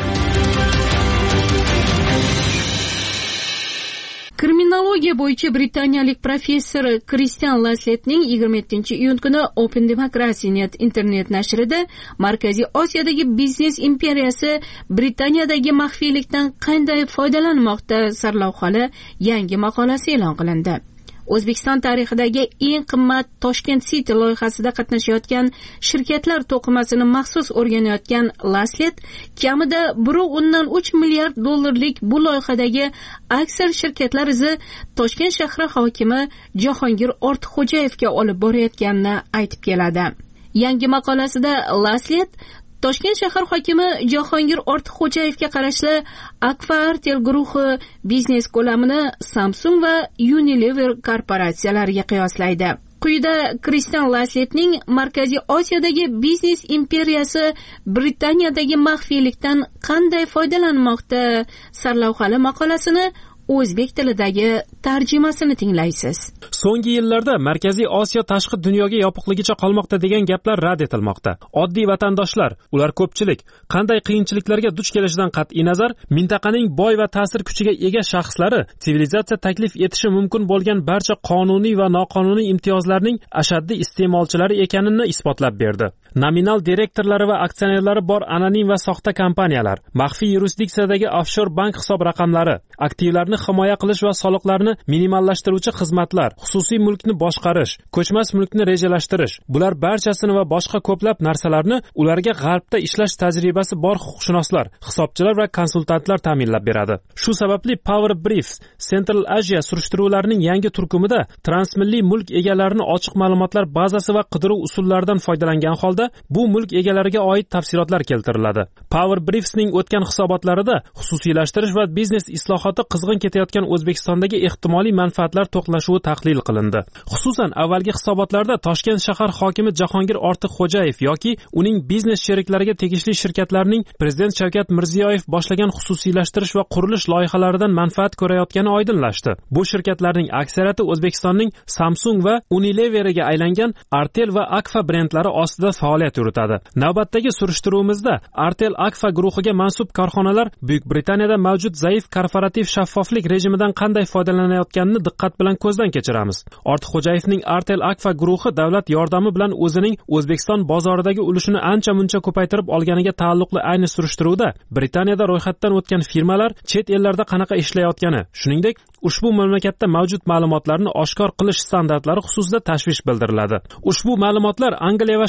Kriminologiya bo'yicha britaniyalik professor Kristian Lassetning yigirma yettinchi iyun kuni Open Democracy Net internet nashrida Markaziy Osiyodagi biznes imperiyasi Britaniyadagi maxfiylikdan qanday foydalanmoqda sarlavhali yangi maqolasi e'lon qilindi. O'zbekiston tarixidagi eng qimmat Toshkent City loyihasida qatnashayotgan shirkatlar to'qimasini maxsus o'rganayotgan Lasset kamida bir o'ndan uch milliard dollarlik bu loyihadagi aksar shirkatlar izi Toshkent shahri hokimi Jahongir Ortiqxo'jayevga olib borayotganini aytib keladi. Yangi maqolasida Lasset Toshkent shahar hokimi Jahongir Ortiqxo'jayevga qarashli Akfa Artel guruhi biznes ko'lamini Samsung va Unilever korporatsiyalariga qiyoslaydi. Quyida Kristian Lassetning Markaziy Osiyodagi biznes imperiyasi Britaniyadagi maxfiylikdan qanday foydalanmoqda sarlavhali maqolasini o'zbek tilidagi tarjimasini tinglaysiz. So'nggi yillarda Markaziy Osiyo tashqi dunyoga yopiqligicha qolmoqda degan gaplar rad etilmoqda. Oddiy vatandoshlar, ular ko'pchilik, qanday qiyinchiliklarga duch kelishidan qat'iy nazar, mintaqaning boy va ta'sir kuchiga ega shaxslari sivilizatsiya taklif etishi mumkin bo'lgan barcha qonuniy va noqonuniy imtiyozlarning ashaddiy iste'molchilari ekanini isbotlab berdi. Nominal direktorlari va aksionerlari bor anonim va soxta kompaniyalar, maxfiy yurisdiksiyadagi offshore bank hisob raqamlari, aktivlarni himoya qilish va soliqlarni minimallashtiruvchi xizmatlar, xususiy mulkni boshqarish, ko'chmas mulkni rejalashtirish, bular barchasini va boshqa ko'plab narsalarni ularga g'arbda ishlash tajribasi bor huquqshunoslar, hisobchilar va konsultantlar ta'minlab beradi. Shu sababli Power Briefs Central Asia surishtiruvlarining yangi turkumida transmilliy mulk egalarini ochiq ma'lumotlar bazasi va qidiruv usullaridan foydalangan holda bu mulk egalariga oid tafsilotlar keltiriladi. Power Briefsning o'tgan hisobotlarida xususiylashtirish va biznes islohoti qizg'in ketayotgan O'zbekistondagi ehtimoliy manfaatlar to'qnashuvi tahlil qilindi. Xususan, avvalgi hisobotlarda Toshkent shahar hokimi Jahongir Ortiqxo'jayev yoki uning biznes sheriklariga tegishli shirkatlarning Prezident Shavkat Mirziyoyev boshlagan xususiylashtirish va qurilish loyihalaridan manfaat ko'rayotgani oydinlashdi. Bu shirkatlarning aksariyati O'zbekistonning Samsung va Unilever'iga aylangan Artel va Akfa brendlari ostida faoliyat yuritadi. Navbatdagi surishtiruvimizda Artel Akfa guruhiga mansub korxonalar Buyuk Britaniyada mavjud zaif korporativ shaffoflik rejimidan qanday foydalanayotganini diqqat bilan ko'zdan kechiramiz. Ortiqxo'jayevning Artel Akfa guruhi davlat yordami bilan o'zining O'zbekiston bozoridagi ulushini ancha-muncha ko'paytirib olganiga taalluqli ayni surishtiruvda Britaniyada ro'yxatdan o'tgan firmalar chet ellarda qanaqa ishlayotgani, shuningdek, ushbu mamlakatda mavjud ma'lumotlarni oshkor qilish standartlari xususida tashvish bildiriladi. Ushbu ma'lumotlar Angliya va Shotlandiyada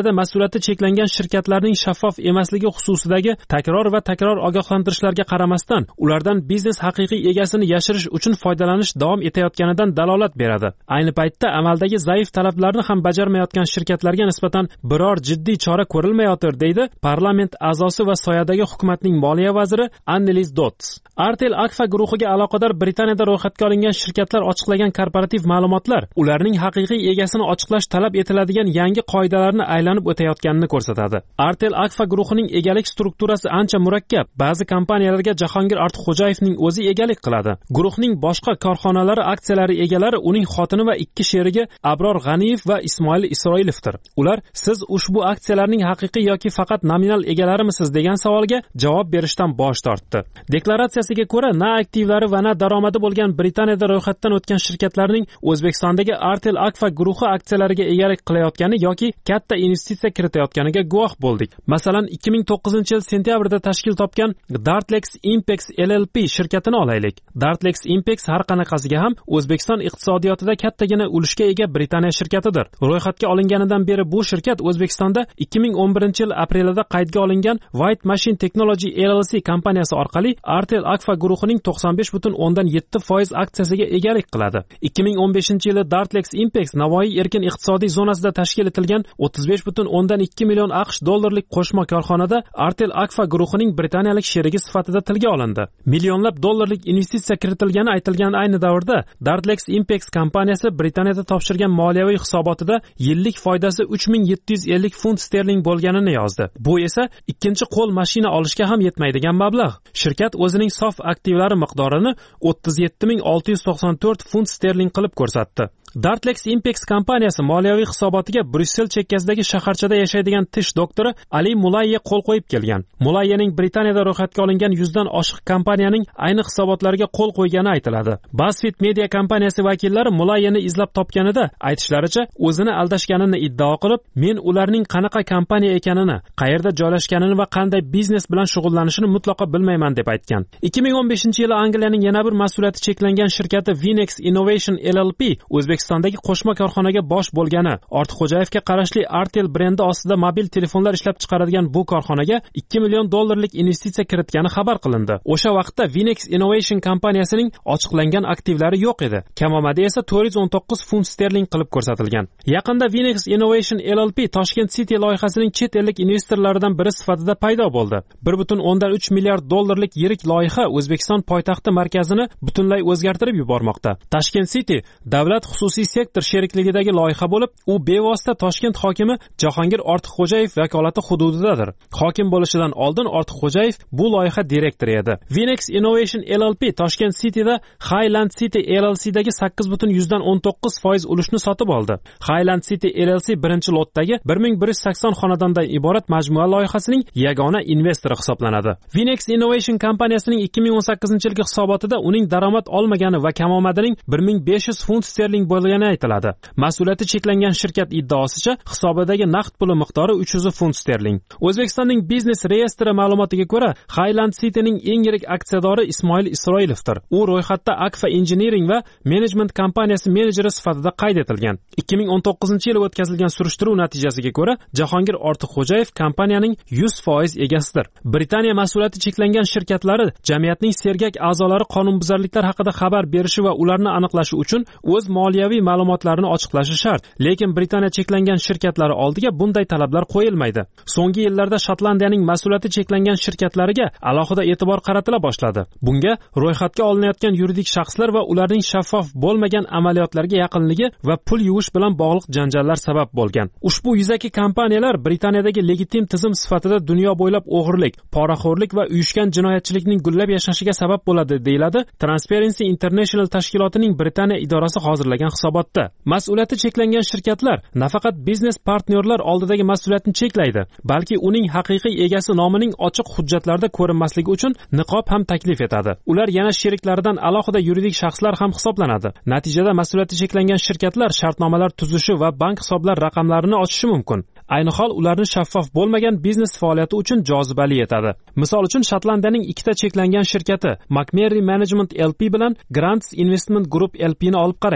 jumladan mas'uliyati cheklangan shirkatlarning shaffof emasligi xususidagi takror va takror ogohlantirishlarga qaramasdan ulardan biznes haqiqiy egasini yashirish uchun foydalanish davom etayotganidan dalolat beradi. Ayni paytda amaldagi zaif talablarni ham bajarmayotgan shirkatlarga nisbatan biror jiddiy chora ko'rilmayotir, deydi parlament a'zosi va soyadagi hukumatning moliya vaziri Annelies Dodds. Artel Agfa guruhiga aloqador Britaniyada ro'yxatga olingan shirkatlar ochiqlagan korporativ ma'lumotlar ularning haqiqiy egasini ochiqlash talab etiladigan yangi qoidalarni aylanib o'tayotganini ko'rsatadi. Artel Agfa guruhining egalik strukturasi ancha murakkab. Ba'zi kompaniyalarga Jahongir Ortiqxo'jayevning o'zi egalik qiladi. Guruhning boshqa korxonalari aksiyalari egalari uning xotini va ikki sherigi Abror G'aniyev va Ismoil Isroilovdir. Ular siz ushbu aksiyalarning haqiqiy yoki faqat nominal egalarimisiz degan savolga javob berishdan bosh tortdi. Deklaratsiyasiga ko'ra, na aktivlari va na daromadi bo'lgan Britaniyada ro'yxatdan o'tgan shirkatlarning O'zbekistondagi Artel Agfa guruhi aksiyalariga egalik qilayotgani yoki katta investitsiya kiritayotganiga guvoh bo'ldik. Masalan, ikki ming to'qqizinchi yil sentyabrda tashkil topgan Dartlex Impex L L P shirkatini olaylik. Dartlex Impex har qanaqasiga ham O'zbekiston iqtisodiyotida kattagina ulushga ega Britaniya shirkatidir. Ro'yxatga olinganidan beri bu shirkat O'zbekistonda ikki ming o'n birinchi yil aprelida qaydga olingan White Machine Technology L L C kompaniyasi orqali Artel Agfa guruhining to'qson besh butun o'ndan yetti foiz aksiyasiga egalik qiladi. ikki ming o'n beshinchi yili Dartlex Impex Navoiy erkin iqtisodiy zonasida tashkil etilgan o'ttiz besh butun o'ndan ikki million AQSh dollarlik qo'shma korxonada Artel Agfa guruhining britaniyalik sherigi sifatida tilga olindi. Millionlab dollarlik investitsiya kiritilgani aytilgan ayni davrda Dartlex Impex kompaniyasi Britaniyada topshirgan moliyaviy hisobotida yillik foydasi uch ming yetti yuz ellik funt sterling bo'lganini yozdi. Bu esa ikkinchi qo'l mashina olishga ham yetmaydigan mablag'. Shirkat o'zining sof aktivlari miqdorini o'ttiz yetti ming olti yuz to'qson to'rt funt sterling qilib ko'rsatdi. Dartlex Impex kompaniyasi moliyaviy hisobotiga Bryussel chekkasidagi shaharchada yashaydigan tish doktori Ali Mulayye qo'l qo'yib kelgan. Mulayyening Britaniyada ro'yxatga olingan yuzdan oshiq kompaniyaning ayni hisobotlariga qo'l qo'ygani aytiladi. BuzzFeed media kompaniyasi vakillari Mulayyeni izlab topganida aytishlaricha o'zini aldashganini iddao qilib, men ularning qanaqa kompaniya ekanini, qayerda joylashganini va qanday biznes bilan shug'ullanishini mutlaqo bilmayman deb aytgan. ikki ming o'n beshinchi yili Angliyaning yana bir mas'uliyati cheklangan shirkati Vinex Innovation L L P O'zbekiston O'zbekistondagi qo'shma korxonaga bosh bo'lgani, Ortiqxo'jayevga qarashli Artel brendi ostida mobil telefonlar ishlab chiqaradigan bu korxonaga ikki million dollarlik investitsiya kiritgani xabar qilindi. O'sha vaqtda Vinex Innovation kompaniyasining ochiqlangan aktivlari yo'q edi. Kamomadi esa to'rt yuz o'n to'qqiz funt sterling qilib ko'rsatilgan. Yaqinda Vinex Innovation L L P Toshkent City loyihasining chet ellik investorlaridan biri sifatida paydo bo'ldi. bir butun o'ndan uch milliard dollarlik yirik loyiha O'zbekiston poytaxti markazini butunlay o'zgartirib yubormoqda. Tashkent City davlat xususiy sektor sherikligidagi loyiha bo'lib, u bevosita Toshkent hokimi Jahongir Ortiqxo'jayev vakolati hududidadir. Hokim bo'lishidan oldin Ortiqxo'jayev bu loyiha direktori edi. Vinex Innovation L L P Toshkent City'da Highland City L L C'dagi sakkiz butun yuzdan o'n to'qqiz foiz ulushni sotib oldi. Highland City L L C birinchi lotdagi bir ming bir yuz sakson xonadondan iborat majmua loyihasining yagona investori hisoblanadi. Vinex Innovation kompaniyasining ikki ming o'n sakkizinchi yilgi hisobotida uning daromad olmagani va kamomadining bir ming besh yuz funt sterling bo'lgani aytiladi. Mas'uliyati cheklangan shirkat iddaosicha hisobidagi naqd puli miqdori uch yuz funt sterling. O'zbekistonning biznes reyestri ma'lumotiga ko'ra, Highland City'ning eng yirik aksiyadori Ismoil Isroilovdir. U ro'yxatda Agfa Engineering va Management kompaniyasi menejeri sifatida qayd etilgan. ikki ming o'n to'qqizinchi yil o'tkazilgan surishtiruv natijasiga ko'ra, Jahongir Ortiqxo'jayev kompaniyaning yuz foiz egasidir. Britaniya mas'uliyati cheklangan shirkatlari jamiyatning sergak a'zolari qonunbuzarliklar haqida xabar berishi va ularni aniqlashi uchun o'z moliyaviy ma'lumotlarini ochiqlashi shart. Lekin Britaniya cheklangan shirkatlari oldiga bunday talablar qo'yilmaydi. So'nggi yillarda Shotlandiyaning mas'uliyati cheklangan shirkatlariga alohida e'tibor qaratila boshladi. Bunga ro'yxatga olinayotgan yuridik shaxslar va ularning shaffof bo'lmagan amaliyotlarga yaqinligi va pul yuvish bilan bog'liq janjallar sabab bo'lgan. Ushbu yuzaki kompaniyalar Britaniyadagi legitim tizim sifatida dunyo bo'ylab o'g'irlik, poraxo'rlik va uyushgan jinoyatchilikning gullab yashashiga sabab bo'ladi, deyiladi Transparency International tashkilotining Britaniya idorasi hozirlagan hisobotda. Mas'uliyati cheklangan shirkatlar nafaqat biznes partnyorlar oldidagi mas'uliyatni cheklaydi, balki uning haqiqiy egasi nomining ochiq hujjatlarda ko'rinmasligi uchun niqob ham taklif etadi. Ular yana sheriklaridan alohida yuridik shaxslar ham hisoblanadi. Natijada mas'uliyati cheklangan shirkatlar shartnomalar tuzishi va bank hisoblar raqamlarini ochishi mumkin. Ayni hol ularni shaffof bo'lmagan biznes faoliyati uchun jozibali etadi. Misol uchun Shotlandiyaning ikkita cheklangan shirkati McMurray Management L P bilan Grants Investment Group L P ni olib qaraylik.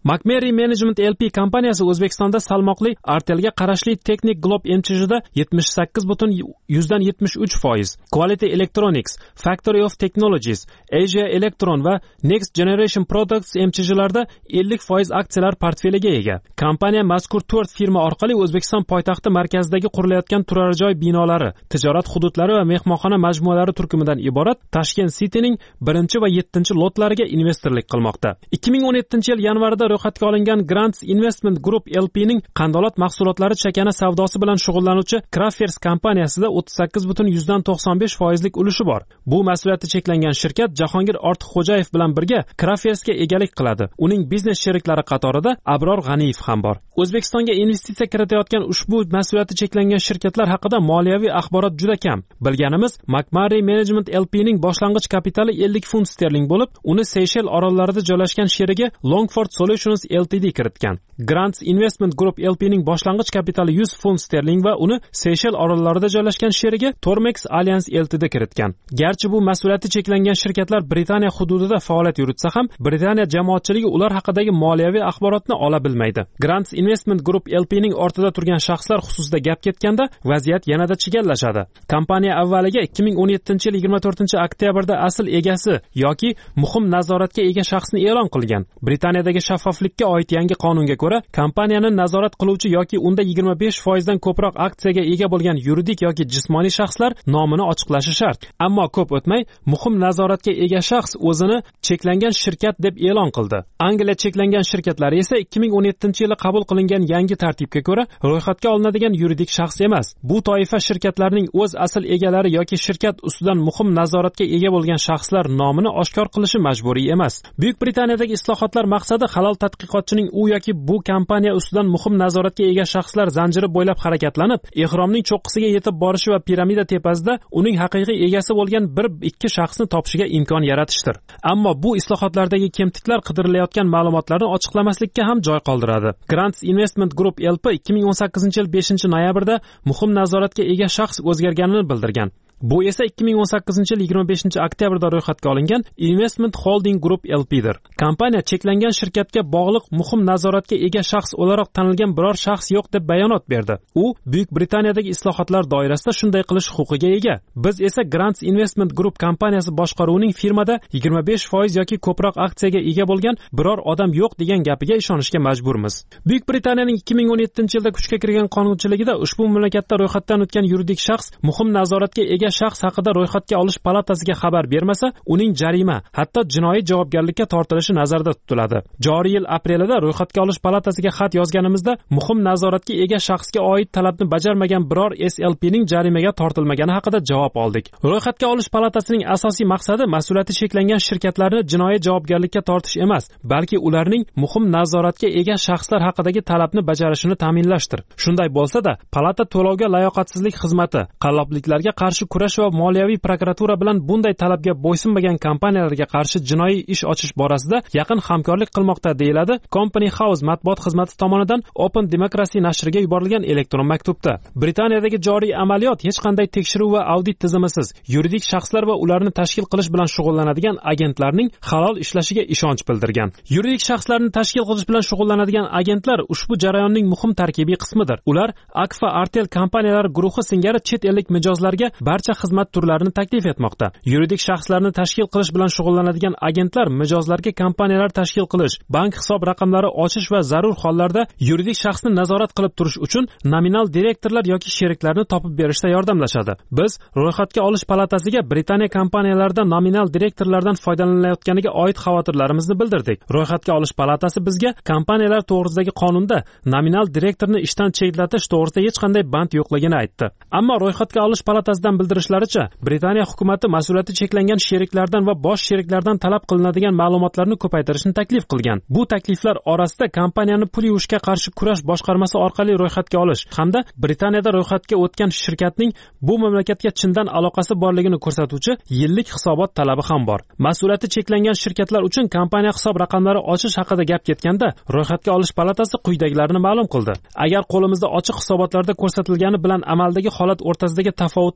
McMary Management L P kompaniyasi O'zbekistonda salmoqli Artelga qarashli Technic Globe M C J'da yetmish sakkiz butun yuzdan yetmish uch foiz, Quality Electronics, Factory of Technologies, Asia Electron va Next Generation Products M C J'larda ellik foiz aksiyalar portfeliga ega. Kompaniya mazkur to'rt firma orqali O'zbekiston poytaxti markazidagi qurilayotgan turar joy binolari, tijorat hududlari va mehmonxona majmualari turkumidan iborat Tashkent City'ning birinchi va yettinchi lotlariga investorlik qilmoqda. ikki ming o'n yettinchi yil yanvarda ro'yxatga olingan Grants Investment Group L P'ning qandolat mahsulotlari chakana savdosi bilan shug'ullanuvchi Crafers kompaniyasida o'ttiz sakkiz butun yuzdan to'qson besh foizlik ulushi bor. Bu mas'uliyati cheklangan shirkat Jahongir Ortiqxo'jayev bilan birga Crafersga egalik qiladi. Uning biznes sheriklari qatorida Abror G'aniyev ham bor. O'zbekistonga investitsiya kiritayotgan ushbu mas'uliyati cheklangan shirkatlar haqida moliyaviy axborot juda kam. Bilganimiz, McMary Management L P'ning boshlang'ich kapitali ellik funt sterling bo'lib, uni Seychelles orollarida joylashgan sherigi Longford Solutions Ltd kiritgan. Grants Investment Group L P'ning boshlang'ich kapitali yuz funt sterling va uni Seychelles orollarida joylashgan sherigi Tormex Alliance Ltd kiritgan. Garchi bu mas'uliyati cheklangan shirkatlar Britaniya hududida faoliyat yuritsa ham, Britaniya jamoatchiligi ular haqidagi moliyaviy axborotni ola bilmaydi. Grants Investment Group L P'ning ortida turgan shaxslar xususida gap ketganda, vaziyat yanada chigallashadi. Kompaniya avvaliga ikki ming o'n yettinchi yil yigirma to'rtinchi oktyabrda asl egasi yoki muhim nazoratga ega shaxsni e'lon qilgan. Britaniyadagi shaffoflikka oid yangi qonunga ko'ra, kompaniyani nazorat qiluvchi yoki unda yigirma besh foizdan ko'proq aksiyaga ega bo'lgan yuridik yoki jismoniy shaxslar nomini ochiqlashi shart. Ammo ko'p o'tmay, muhim nazoratga ega shaxs o'zini cheklangan shirkat deb e'lon qildi. Angliya cheklangan shirkatlari esa ikki ming o'n yettinchi yili qabul qilingan yangi tartibga ko'ra ro'yxatga olinadigan yuridik shaxs emas. Bu toifa shirkatlarning o'z asl egalari yoki shirkat ustidan muhim nazoratga ega bo'lgan shaxslar nomini oshkor qilishi majburiy emas. Buyuk Britaniyadagi islohotlar maqsadi halol tadqiqotchining u yoki bu kompaniya ustidan muhim nazoratga ega shaxslar zanjiri bo'ylab harakatlanib, ehromning cho'qqisiga yetib borishi va piramida tepasida uning haqiqiy egasi bo'lgan bir ikki shaxsni topishiga imkon yaratishdir. Ammo bu islohotlardagi kemtiklar qidirilayotgan ma'lumotlarni ochiqlamaslikka ham joy qoldiradi. Grants Investment Group L P ikki ming o'n sakkizinchi yil beshinchi noyabrda muhim nazoratga ega shaxs o'zgarganini bildirgan. Bu esa ikki ming o'n sakkizinchi yil yigirma beshinchi oktyabrda ro'yxatga olingan Investment Holding Group L P'dir. Kompaniya cheklangan shirkatga bog'liq muhim nazoratga ega shaxs o'laroq tanilgan biror shaxs yo'q deb bayonot berdi. U Buyuk Britaniyadagi islohotlar doirasida shunday qilish huquqiga ega. Biz esa Grants Investment Group kompaniyasi boshqaruvining firmada yigirma besh foiz yoki ko'proq aksiyaga ega bo'lgan biror odam yo'q degan gapiga ishonishga majburmiz. Buyuk Britaniyaning ikki ming o'n yettinchi yilda kuchga kirgan qonunchiligida ushbu mamlakatda ro'yxatdan o'tgan yuridik shaxs muhim nazoratga ega shaxs haqida ro'yxatga olish palatasiga xabar bermasa, uning jarima, hatto jinoiy javobgarlikka tortilishi nazarda tutiladi. Joriy yil aprelida ro'yxatga olish palatasiga xat yozganimizda, muhim nazoratga ega shaxsga oid talabni bajarmagan biror S L P'ning jarimaga tortilmagani haqida javob oldik. Ro'yxatga olish palatasining asosiy maqsadi mas'uliyati cheklangan shirkatlarni jinoiy javobgarlikka tortish emas, balki ularning muhim nazoratga ega shaxslar haqidagi talabni bajarishini ta'minlashdir. Shunday bo'lsa-da, palata to'lovga layoqatsizlik xizmati, qallobliklarga qarshi kurash va moliyaviy prokuratura bilan bunday talabga bo'ysunmagan kompaniyalarga qarshi jinoiy ish ochish borasida yaqin hamkorlik qilmoqda, deyiladi Company House matbuot xizmati tomonidan Open Democracy nashriga yuborilgan elektron maktubda. Britaniyadagi joriy amaliyot hech qanday tekshiruv va audit tizimisiz, yuridik shaxslar va ularni tashkil qilish bilan shug'ullanadigan agentlarning halol ishlashiga ishonch bildirgan. Yuridik shaxslarni tashkil qilish bilan shug'ullanadigan agentlar ushbu jarayonning muhim tarkibiy qismidir. Ular Akfa Artel kompaniyalari guruhi singari chet ellik mijozlarga barcha xizmat turlarini taklif etmoqda. Yuridik shaxslarni tashkil qilish bilan shug'ullanadigan agentlar mijozlarga kompaniyalar tashkil qilish, bank hisob raqamlari ochish va zarur hollarda yuridik shaxsni nazorat qilib turish uchun nominal direktorlar yoki sheriklarni topib berishda yordamlashadi. Biz ro'yxatga olish palatasiga Britaniya kompaniyalarida nominal direktorlardan foydalanilayotganiga oid xavotirlarimizni bildirdik. Ro'yxatga olish palatasi bizga kompaniyalar to'g'risidagi qonunda nominal direktorni ishdan chetlatish to'g'risida hech qanday band yo'qligini aytdi. Ammo ro'yxatga olish palatasidan bildirishlaricha, Britaniya hukumatı mas'uliyati cheklangan sheriklardan va bosh sheriklardan talab qilinadigan ma'lumotlarni ko'paytirishni taklif qilgan. Bu takliflar orasida kompaniyani pul yuvishga qarshi kurash boshqarmasi orqali ro'yxatga olish hamda Britaniyada ro'yxatga o'tgan shirkatning bu mamlakatga chindan aloqasi borligini ko'rsatuvchi yillik hisobot talabi ham bor. Mas'uliyati cheklangan shirkatlar uchun kompaniya hisob raqamlari ochish haqida gap ketganda, ro'yxatga olish palatasi quyidagilarni ma'lum qildi. Agar qo'limizda ochiq hisobotlarda ko'rsatilgani bilan amaldagi holat o'rtasidagi tafovutni ko'rsatadigan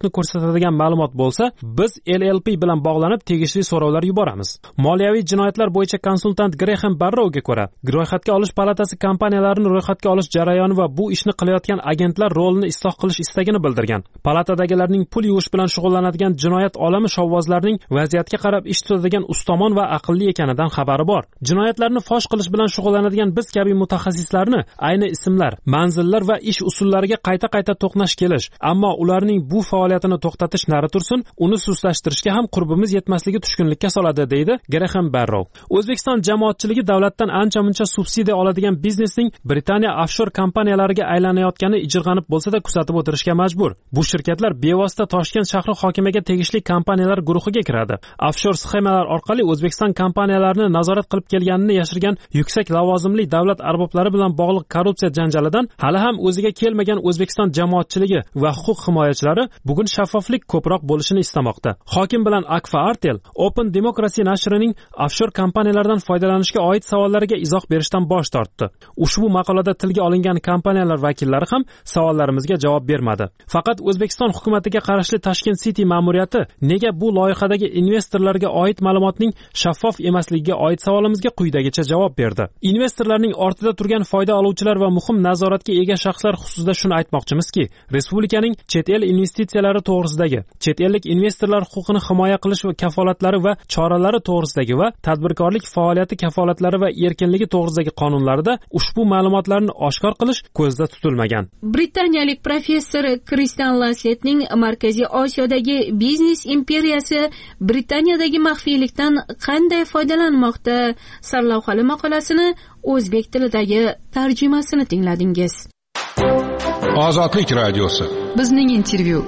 ko'rsatadigan ma'lumot bo'lsa, biz L L P bilan bog'lanib tegishli so'rovlar yuboramiz. Moliyaviy jinoyatlar bo'yicha konsultant Graham Barrowga ko'ra, ro'yxatga olish palatasi kompaniyalarni ro'yxatga olish jarayoni va bu ishni qilayotgan agentlar rolini isloh qilish istagini bildirgan. Palatadagilarning pul yuvish bilan shug'ullanadigan jinoyat olami shovvozlarning vaziyatga qarab ish tutadigan ustomon va aqlli ekanidan xabari bor. Jinoyatlarni fosh qilish bilan shug'ullanadigan biz kabi mutaxassislarni ayni ismlar, manzillar va ish usullariga qayta-qayta to'qnash kelish, ammo ularning bu faoliyatini to'xtatish nari tursin, uni suslashtirishga ham qurbimiz yetmasligi tushkunlikka soladi, deydi Graham Barrow. O'zbekiston jamoatchiligi davlatdan ancha-muncha subsidiya oladigan biznesning Britaniya offshor kompaniyalariga aylanayotgani ijirg'anib bo'lsa-da kuzatib o'tirishga majbur. Bu shirkatlar bevosita Toshkent shahri hokimiga tegishli kompaniyalar guruhiga kiradi. Offshor sxemalar orqali O'zbekiston kompaniyalarini nazorat qilib kelganini yashirgan yuksak lavozimli davlat arboblari bilan bog'liq korrupsiya janjalidan hali ham o'ziga kelmagan O'zbekiston jamoatchiligi va huquq himoyachilari bugun shaffoflik ko'proq bo'lishini istamoqda. Hokim bilan Akfa Artel Open Democracy nashrining offshor kompaniyalardan foydalanishga oid savollariga izoh berishdan bosh tortdi. Ushbu maqolada tilga olingan kompaniyalar vakillari ham savollarimizga javob bermadi. Faqat O'zbekiston hukumatiga qarashli Tashkent City ma'muriyati nega bu loyihadagi investorlarga oid ma'lumotning shaffof emasligiga oid savolimizga quyidagicha javob berdi. Investorlarning ortida turgan foyda oluvchilar va muhim nazoratga ega shaxslar xususida shuni aytmoqchimizki, respublikaning chet el investitsiyalari to'g'risidagi, chet ellik investorlar huquqini himoya qilish va kafolatlari va choralari to'g'risidagi va tadbirkorlik faoliyati kafolatlari va erkinligi to'g'risidagi qonunlarida ushbu ma'lumotlarni oshkor qilish ko'zda tutilmagan. Britaniyalik professor Kristian Lasletning Markaziy Osiyodagi biznes imperiyasi Britaniyadagi maxfiylikdan qanday foydalanmoqda sarlavhali maqolasini o'zbek tilidagi tarjimasini tingladingiz. Ozodlik radiosi. Bizning intervyu.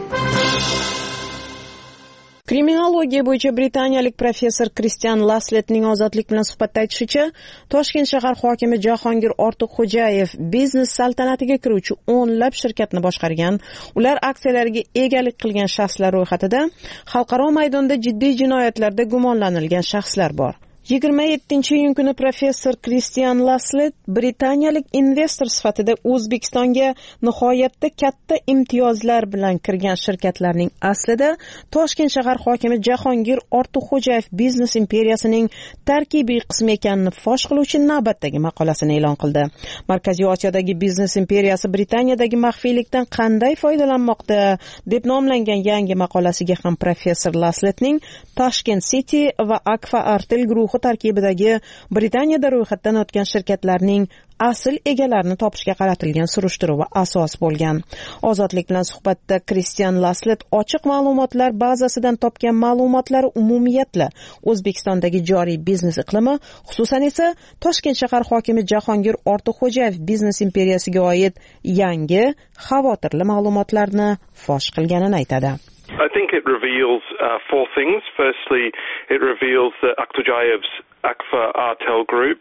Kriminologiya bo'yicha britaniyalik professor Kristian Lasletning Ozodlik bilan suhbatda aytishicha, Toshkent shahar hokimi Jahongir Ortiqxo'jayev biznes saltanatiga kiruvchi o'nlab shirkatni boshqargan, ular aksiyalariga egalik qilgan shaxslar ro'yxatida xalqaro maydonda jiddiy jinoyatlarda gumonlanilgan shaxslar bor. yigirma yettinchi iyun kuni professor Kristian Laslet britaniyalik investor sifatida O'zbekistonga nihoyatda katta imtiyozlar bilan kirgan shirkatlarning aslida Toshkent shahar hokimi Jahongir Ortiqxo'jayev biznes imperiyasining tarkibiy qismi ekanini fosh qiluvchi navbatdagi maqolasini e'lon qildi. Markaziy Osiyodagi biznes imperiyasi Britaniyadagi maxfiylikdan qanday foydalanmoqda deb nomlangan yangi maqolasiga ham professor Lasletning Tashkent City va Akfa Artel guruhi tarkibidagi Britaniyada ro'yxatdan o'tgan shirkatlarning asl egalarini topishga qaratilgan surishtiruvi asos bo'lgan. Ozodlik bilan suhbatda Kristian Laslet ochiq ma'lumotlar bazasidan topgan ma'lumotlar umumiyatla O'zbekistondagi joriy biznes iqlimi, xususan esa Toshkent shahar hokimi Jahongir Ortiqxo'jayev biznes imperiyasiga oid yangi xavotirli ma'lumotlarni fosh qilganini aytadi. I think it reveals uh, four things. Firstly, it reveals that Ortiqxo'jayev's Akfa Artel Group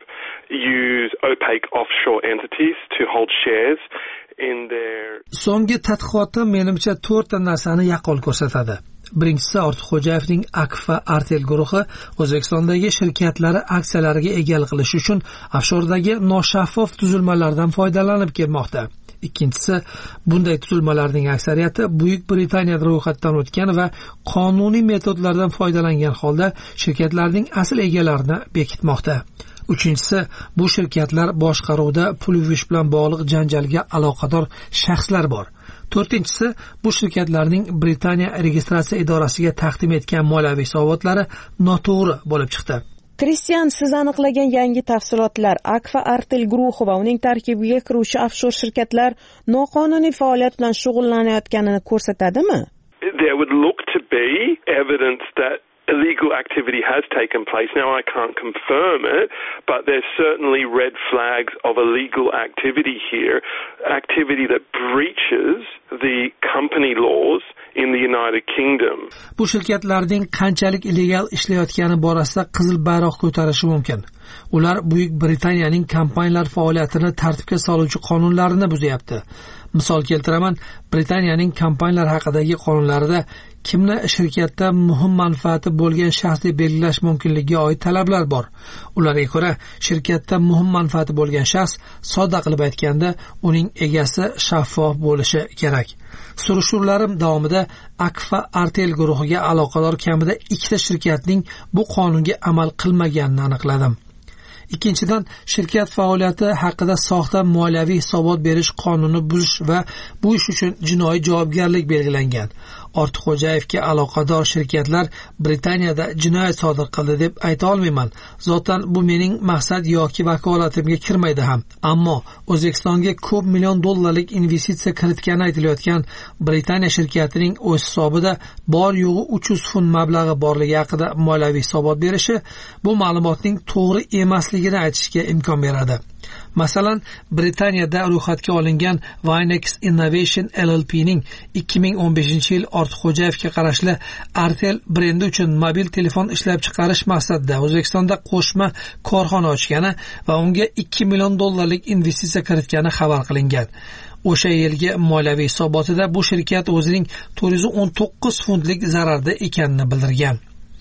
use opaque offshore entities to hold shares in their... So'nggi tadqiqotim menimcha to'rtta narsani yaqqol ko'rsatadi. Birinchisi, Ortiqxo'jayevning Akfa Artel guruhi O'zbekistondagi shirkatlari aksiyalariga egalik qilish uchun offshordagi noshaffof tuzilmalardan foydalanib kelmoqda. Ikkinchisi, bunday tuzilmalarning aksariyati Buyuk Britaniyada ro'yxatdan o'tgan va qonuniy metodlardan foydalangan holda shirkatlarning asl egalarini bekitmoqda. Uchinchisi, bu shirkatlar boshqaruvida pul yuvish bilan bog'liq janjalga aloqador shaxslar bor. To'rtinchisi, bu shirkatlarning Britaniya registratsiya idorasiga taqdim etgan moliyaviy hisobotlari noto'g'ri bo'lib chiqdi. Kristian, siz aniqlagan yangi tafsilotlar Akfa Artel guruhi va uning tarkibiga kiruvchi offshore shirkatlar noqonuniy faoliyat bilan shug'ullanayotganini ko'rsatadimi? There would look to be evidence that illegal activity has taken place. Now, I can't confirm it, but there's certainly red flags of illegal activity here, activity that breaches the company laws in the United Kingdom. Bu shirkatlarning qanchalik illegal ishlayotgani borasida qizil bayroq ko'tarishi mumkin. Ular Buyuk Britaniyaning kompaniyalar faoliyatini tartibga soluvchi qonunlarini buzyapti. Misol keltiraman, Britaniyaning kompaniyalar haqidagi qonunlarida kimni shirkatda muhim manfaati bo'lgan shaxs deb belgilash mumkinligiga oid talablar bor. Ularga ko'ra, shirkatda muhim manfaati bo'lgan shaxs, sodda qilib aytganda, uning egasi shaffof bo'lishi kerak. kerak. Surishtiruvlarim davomida Akfa Artel guruhiga aloqador kamida ikkita shirkatning bu qonunga amal qilmaganini aniqladim. Ikkinchidan, shirkat faoliyati haqida soxta moliyaviy hisobot berish qonunini buzish va bu ish uchun jinoiy javobgarlik belgilangan. Ortiqxo'jayevga aloqador shirkatlar Britaniyada jinoyat sodir qildi deb ayta olmayman. Zotan bu mening maqsad yoki vakolatimga kirmaydi ham. Ammo O'zbekistonga ko'p million dollarlik investitsiya kiritgani aytilayotgan Britaniya shirkatining o'z hisobida bor yo'g'i uch yuz funt mablag'i borligi haqida moliyaviy hisobot berishi bu ma'lumotning to'g'ri emasligini aytishga imkon beradi. Masalan, Britaniyada ro'yxatga olingan Vinex Innovation L L P ning ikki ming o'n beshinchi yil Ortiqxo'jayevga qarashli Artel brendi uchun mobil telefon ishlab chiqarish maqsadida O'zbekistonda qo'shma korxona ochgani va unga ikki million dollarlik investitsiya kiritgani xabar qilingan. O'sha yilgi moliyaviy hisobotida bu shirkat o'zining to'rt yuz o'n to'qqiz funtlik zararda ekanini bildirgan.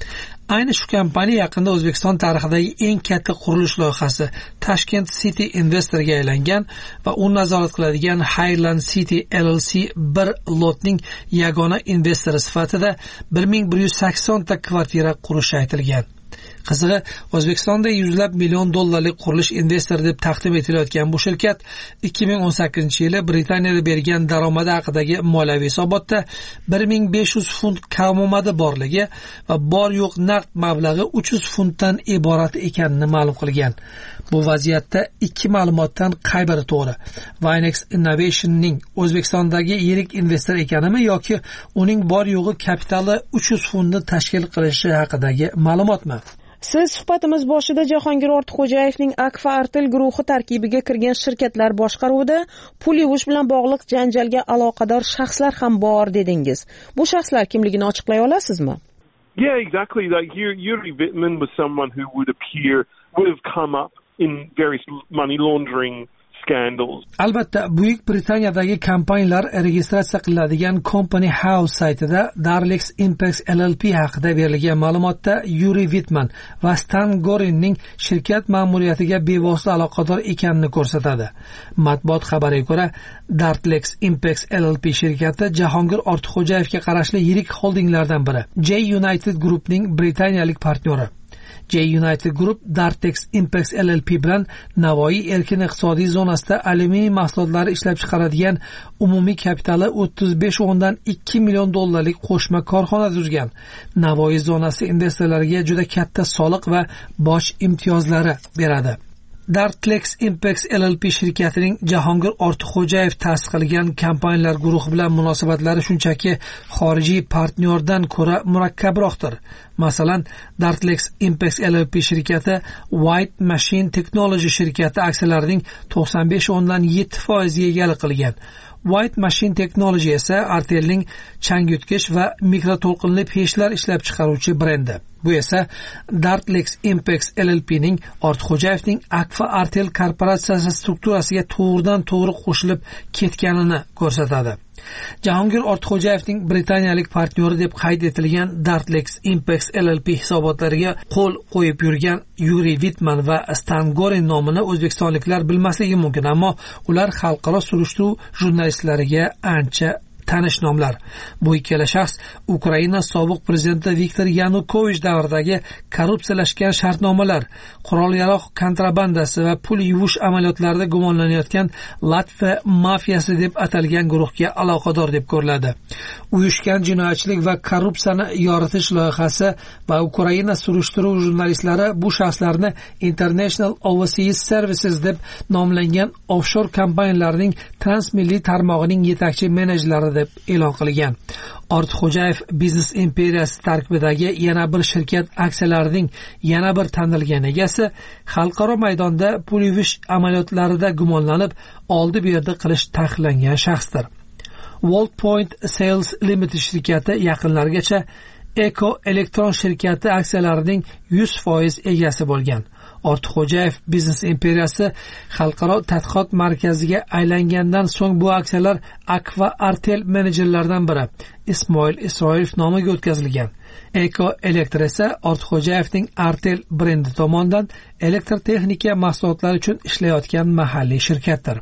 Ayni shu kompaniya yaqinda O'zbekiston tarixidagi eng katta qurilish loyihasi Tashkent City Investorga aylangan va uni nazorat qiladigan Highland City L L C bir lotning yagona investori sifatida bir ming bir yuz sakson ta kvartira qurishi aytilgan. Qizig'i, O'zbekistonda yuzlab million dollarlik qurilish investori deb taqdim etilayotgan bu shirkat ikki ming o'n sakkizinchi yili Britaniyada bergan daromadi haqidagi moliyaviy hisobotda bir ming besh yuz funt kamomadi borligi va bor yo'q naqd mablag'i uch yuz funtdan iborat ekanini ma'lum qilgan. Bu vaziyatda ikki ma'lumotdan qay biri to'g'ri? Vinex Innovation'ning O'zbekistondagi yirik investor ekanimi yoki uning bor yo'g'i kapitali uch yuz funtni tashkil qilishi haqidagi ma'lumotmi? Siz suhbatimiz boshida Jahongir Ortiqxo'jayevning Akfa Artel guruhi tarkibiga kirgan shirkatlar boshqaruvida pul yuvish bilan bog'liq janjalga aloqador shaxslar ham bor dedingiz. Bu shaxslar kimligini ochiqlay olasizmi? Yeah, exactly. Like Yuri Wittman was someone who would appear, would have come up in various money laundering scandals. Albatta, Buyuk Britaniyadagi kompaniyalar registratsiya qilinadigan Company House saytida Darlex Impex L L P haqida berilgan ma'lumotda Yuri Wittman va Stan Gorinning shirkat ma'muriyatiga bevosita aloqador ekanini ko'rsatadi. Matbuot xabariga ko'ra, Darlex Impex L L P shirkati Jahongir Ortiqxo'jayevga qarashli yirik holdinglardan biri. J United Groupning britaniyalik partneri. J United Group Dartex Impex L L P bilan Navoiy erkin iqtisodiy zonasida alyuminiy mahsulotlari ishlab chiqaradigan umumiy kapitali o'ttiz besh o'ndan ikki million dollarlik qo'shma korxona tuzgan. Navoiy zonasi investorlarga juda katta soliq va boj imtiyozlari beradi. Dartex Impex L L P shirkatining Jahongir Ortiqxo'jayev ta'sis qilgan kompaniyalar guruhi bilan munosabatlari shunchaki xorijiy partnyordan ko'ra murakkabroqdir. Masalan, Dartex Impex L L P shirkati White Machine Technology shirkati aksiyalarining to'qson besh o'ndan yetti foiziga egalik qilgan. White Machine Technology esa Artelning changyutgich va mikroto'lqinli pechlar ishlab chiqaruvchi brendi. Bu esa Dartex Impex L L P ning Ortiqxo'jayevning Akfa Artel korporatsiyasi strukturasiga to'g'ridan to'g'ri qo'shilib ketganini ko'rsatadi. Jahongir Ortiqxo'jayevning britaniyalik partneri deb qayd etilgan Dartex Impex L L P hisobotlariga qo'l qo'yib yurgan Yuri Wittman va Stan Gorin nomini o'zbekistonliklar bilmasligi mumkin, ammo ular xalqaro surishtiruv jurnalistlariga ancha tanish nomlar. Bu ikkala shaxs Ukraina sobiq prezidenti Viktor Yanukovich davridagi korrupsiyalashgan shartnomalar, qurol-yarog' kontrabandasi va pul yuvish amaliyotlarida gumonlanayotgan Latviya mafiyasi deb atalgan guruhga aloqador deb ko'riladi. Uyushgan jinoyatchilik va korrupsiyani yoritish loyihasi va Ukraina surishtiruv jurnalistlari bu shaxslarni International Overseas Services deb nomlangan offshore kompaniyalarning transmilliy tarmog'ining yetakchi menejerlari deb e'lon qilgan. Ortiqxo'jayev biznes imperiyasi tarkibidagi yana bir shirkat aksiyalarining yana bir tanilgan egasi xalqaro maydonda pul yuvish amaliyotlarida gumonlanib, oldi berdi qilish taqiqlangan shaxsdir. World Point Sales Limited shirkati yaqinlargacha Eco Elektron shirkati aksiyalarining yuz foiz egasi bo'lgan. Ortiqxo'jayev biznes imperiyasi xalqaro tadqiqot markaziga aylangandan so'ng bu aksiyalar Akfa Artel menejerlaridan biri Ismoil Isroilov nomiga o'tkazilgan. Eco Elektr esa Ortiqxo'jayevning Artel brendi tomonidan elektr texnika mahsulotlari uchun ishlayotgan mahalliy shirkatdir.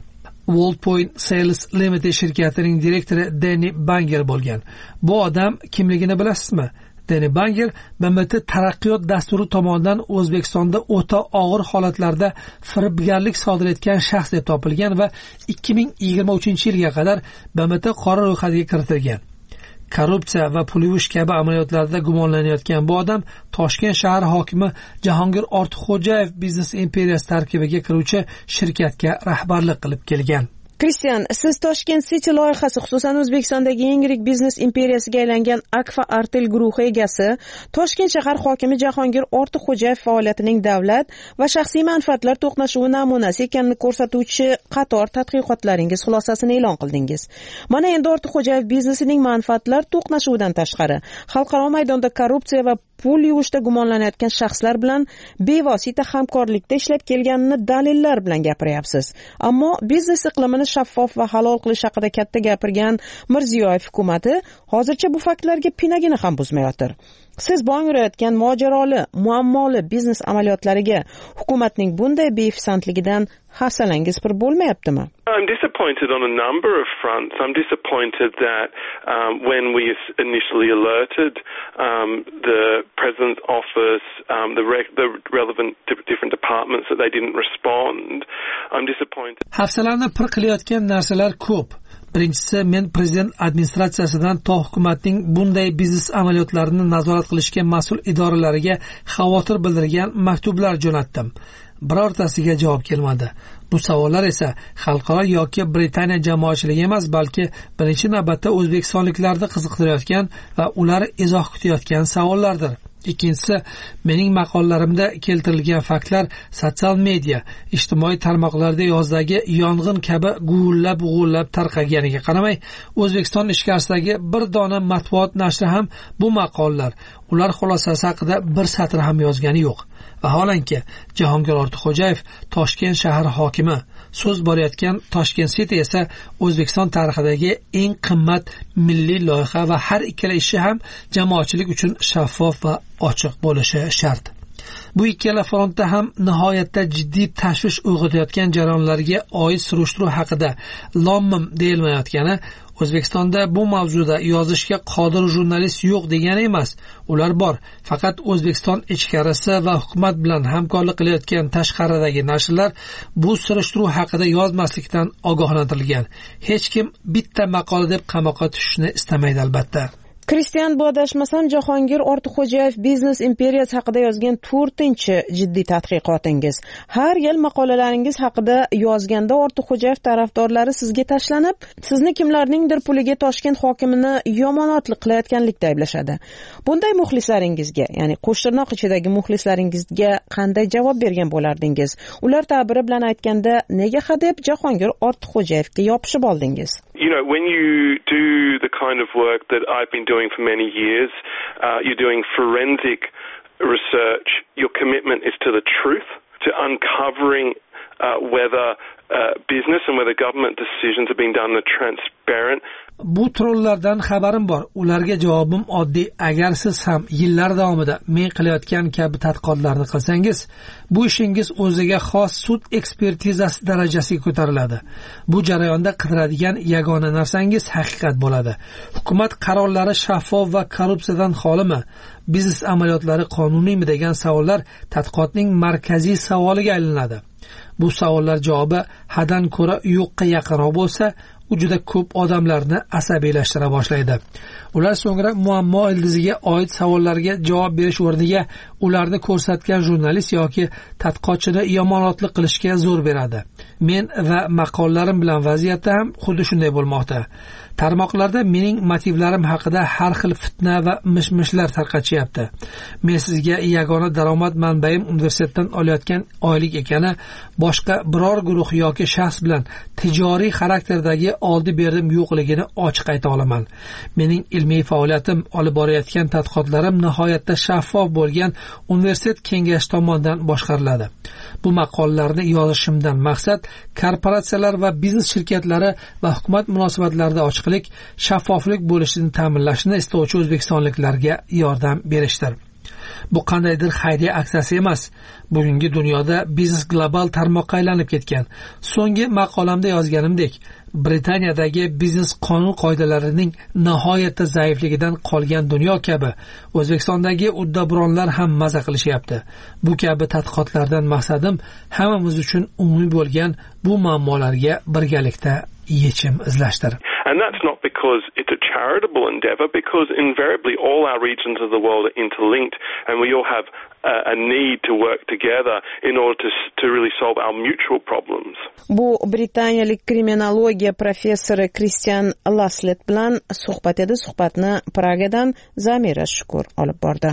Worldpoint Sales Limited shirkatining direktori Danny Banger bo'lgan. Bu odam kimligini bilasizmi? Danny Banger B M T taraqqiyot dasturi tomonidan O'zbekistonda o'ta og'ir holatlarda firibgarlik sodir etgan shaxs deb topilgan va ikki ming yigirma uchinchi yilga qadar B M T qora ro'yxatiga kiritilgan. Korrupsiya va pul yuvish kabi amaliyotlarda gumonlanayotgan bu odam Toshkent shahar hokimi Jahongir Ortiqxo'jayev biznes imperiyasi tarkibiga kiruvchi shirkatga rahbarlik qilib kelgan. Kristian, siz Toshkent City loyihasi, xususan O'zbekistondagi eng yirik biznes imperiyasiga aylangan Akfa Artel guruhi egasi, Toshkent shahar hokimi Jahongir Ortiqxo'jayev faoliyatining davlat va shaxsiy manfaatlar to'qnashuvi namunasi ekanini ko'rsatuvchi qator tadqiqotlaringiz xulosasini e'lon qildingiz. Mana endi Ortiqxo'jayev biznesining manfaatlar to'qnashuvidan tashqari, xalqaro maydonda korrupsiya va pul yuvishda gumonlanayotgan shaxslar bilan bevosita hamkorlikda ishlab kelganini dalillar bilan gapiryapsiz. Ammo biznes iqlimini shaffof va halol qilish haqida katta gapirgan Mirziyoyev hukumatı hozircha bu faktlarga pinagini ham buzmayotir. Siz bong urayotgan mojaroli, muammoli biznes amaliyotlariga hukumatning bunday beifsandligidan hafsalangiz pir bo'lmayaptimi? I'm disappointed on a number of fronts. I'm disappointed that um, when we initially alerted um, the President's office, um, the, re- the relevant different departments, that they didn't respond. I'm disappointed. Hafsalarni pir qilayotgan narsalar ko'p. Birinchisi, men prezident administratsiyasidan to hukumatning bunday biznes amaliyotlarini nazorat qilishga mas'ul idoralariga xavotir bildirgan maktublar jo'natdim. Birortasiga javob kelmadi. Bu savollar esa xalqaro yoki Britaniya jamoatchiligi emas, balki birinchi navbatda o'zbekistonliklarni qiziqtirayotgan va ular izoh kutayotgan savollardir. Ikkinchisi, mening maqolalarimda keltirilgan faktlar sotsial media, ijtimoiy tarmoqlarda yozdagi yong'in kabi guvullab-g'uvullab tarqaganiga qaramay, O'zbekiston ichkarisidagi bir dona matbuot nashri ham bu maqolalar, ular xulosasi haqida bir satr ham yozgani yo'q. Vaholanki, Jahongir Ortiqxo'jayev Toshkent shahar hokimi, so'z borayotgan Toshkent City esa O'zbekiston tarixidagi eng qimmat milliy loyiha va har ikkala ishi ham jamoatchilik uchun shaffof va ochiq bo'lishi shart. Bu ikkala frontda ham nihoyatda jiddiy tashvish uyg'otayotgan jarayonlarga oid surishtiruv haqida lom-mim deyilmayotgani O'zbekistonda bu mavzuda yozishga qodir jurnalist yo'q degani emas. Ular bor. Faqat O'zbekiston ichkarisi va hukumat bilan hamkorlik qilayotgan tashqaridagi nashrlar bu surishtiruv haqida yozmaslikdan ogohlantirilgan. Hech kim bitta maqola deb qamoqqa tushishni istamaydi albatta. Kristian, bu adashmasam Jahongir Ortiqxo'jayev biznes imperiyasi haqida yozgan to'rtinchi jiddiy tadqiqotingiz. Har yil maqolalaringiz haqida yozganda Ortiqxo'jayev tarafdorlari sizga tashlanib, sizni kimlarningdir puliga Toshkent hokimini yomonotlik qilayotganlikda ayblashadi. Bunday muxlislaringizga, ya'ni qo'shtirnoq ichidagi muxlislaringizga qanday javob bergan bo'lardingiz? Ular ta'biri bilan aytganda, nega hadeb Jahongir Ortiqxo'jayevga yopishib oldingiz? You know, when you do the kind of work that I've been doing for many years, uh, you're doing forensic research, your commitment is to the truth, to uncovering uh, whether uh, business and whether government decisions have been done in a transparent. Bu trollardan xabarim bor. Ularga javobim oddiy. Agar siz ham yillar davomida men qilayotgan kabi tadqiqotlarni qilsangiz, bu ishingiz o'ziga xos sud ekspertizasi darajasiga ko'tariladi. Bu jarayonda qidiradigan yagona narsangiz haqiqat bo'ladi. Hukumat qarorlari shaffof va korrupsiyadan xolimi? Biznes amaliyotlari qonuniymi degan savollar tadqiqotning markaziy savoliga aylanadi. Bu savollar javobi haddan ko'ra yo'qqa yaqinroq bo'lsa, u juda ko'p odamlarni asabiylashtira boshlaydi. Ular so'ngra muammo ildiziga oid savollarga javob berish o'rniga ularni ko'rsatgan jurnalist yoki tadqiqotchini yomonotlik qilishga zo'r beradi. Men va maqolalarim bilan vaziyatda ham xuddi shunday bo'lmoqda. Tarmoqlarda mening motivlarim haqida har xil fitna va mish-mishlar tarqatishyapti. Men sizga yagona daromad manbaim universitetdan olayotgan oylik ekani, boshqa biror guruh yoki shaxs bilan tijoriy xarakterdagi oldi-berdim yo'qligini ochiq ayta olaman. Mening ilmiy faoliyatim, olib borayotgan tadqiqotlarim nihoyatda shaffof bo'lgan universitet kengashi tomonidan boshqariladi. Bu maqolalarni yozishimdan maqsad korporatsiyalar va biznes shirkatlari va hukumat munosabatlarida ochiqlik, shaffoflik bo'lishini ta'minlashni istovchi o'zbekistonliklarga yordam berishdir. Bu qandaydir xayriya aksiyasi emas. Bugungi dunyoda biznes global tarmoqqa aylanib ketgan. So'nggi maqolamda yozganimdek, Britaniyadagi biznes qonun qoidalarining nihoyatda zaifligidan qolgan dunyo kabi O'zbekistondagi uddaburonlar ham maza qilishyapti. Bu kabi tadqiqotlardan maqsadim hammamiz uchun umumiy bo'lgan bu muammolarga birgalikda yechim izlashdir. And that's not because it's a charitable endeavour, because invariably all our regions of the world are interlinked and we all have a, a need to work together in order to, to really solve our mutual problems. Bu britaniyalik kriminologiya professori Kristian Laslet bilan suhbat edi. Suhbatni Pragadan Zamira Shukur olib bordi.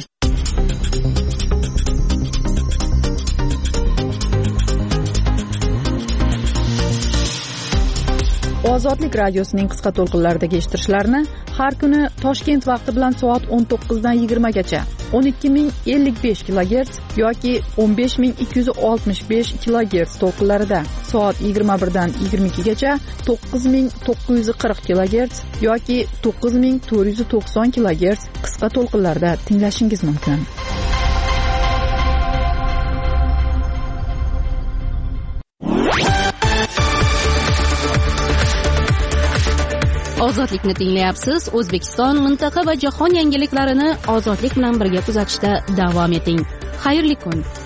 Ozodlik radiosining qisqa to'lqinlaridagi eshittirishlarni har kuni Toshkent vaqti bilan soat o'n to'qqizdan yigirma gacha o'n ikki ming ellik besh kilogerts yoki o'n besh ming ikki yuz oltmish besh kilogerts to'lqinlarida, soat yigirma birdan yigirma ikki gacha to'qqiz ming to'qqiz yuz qirq kilogerts yoki to'qqiz ming to'rt yuz to'qson kilogerts qisqa to'lqinlarda tinglashingiz mumkin. Ozodlikni tinglayapsiz. O'zbekiston, mintaqa va jahon yangiliklarini ozodlik bilan birga kuzatishda davom eting. Xayrli kun.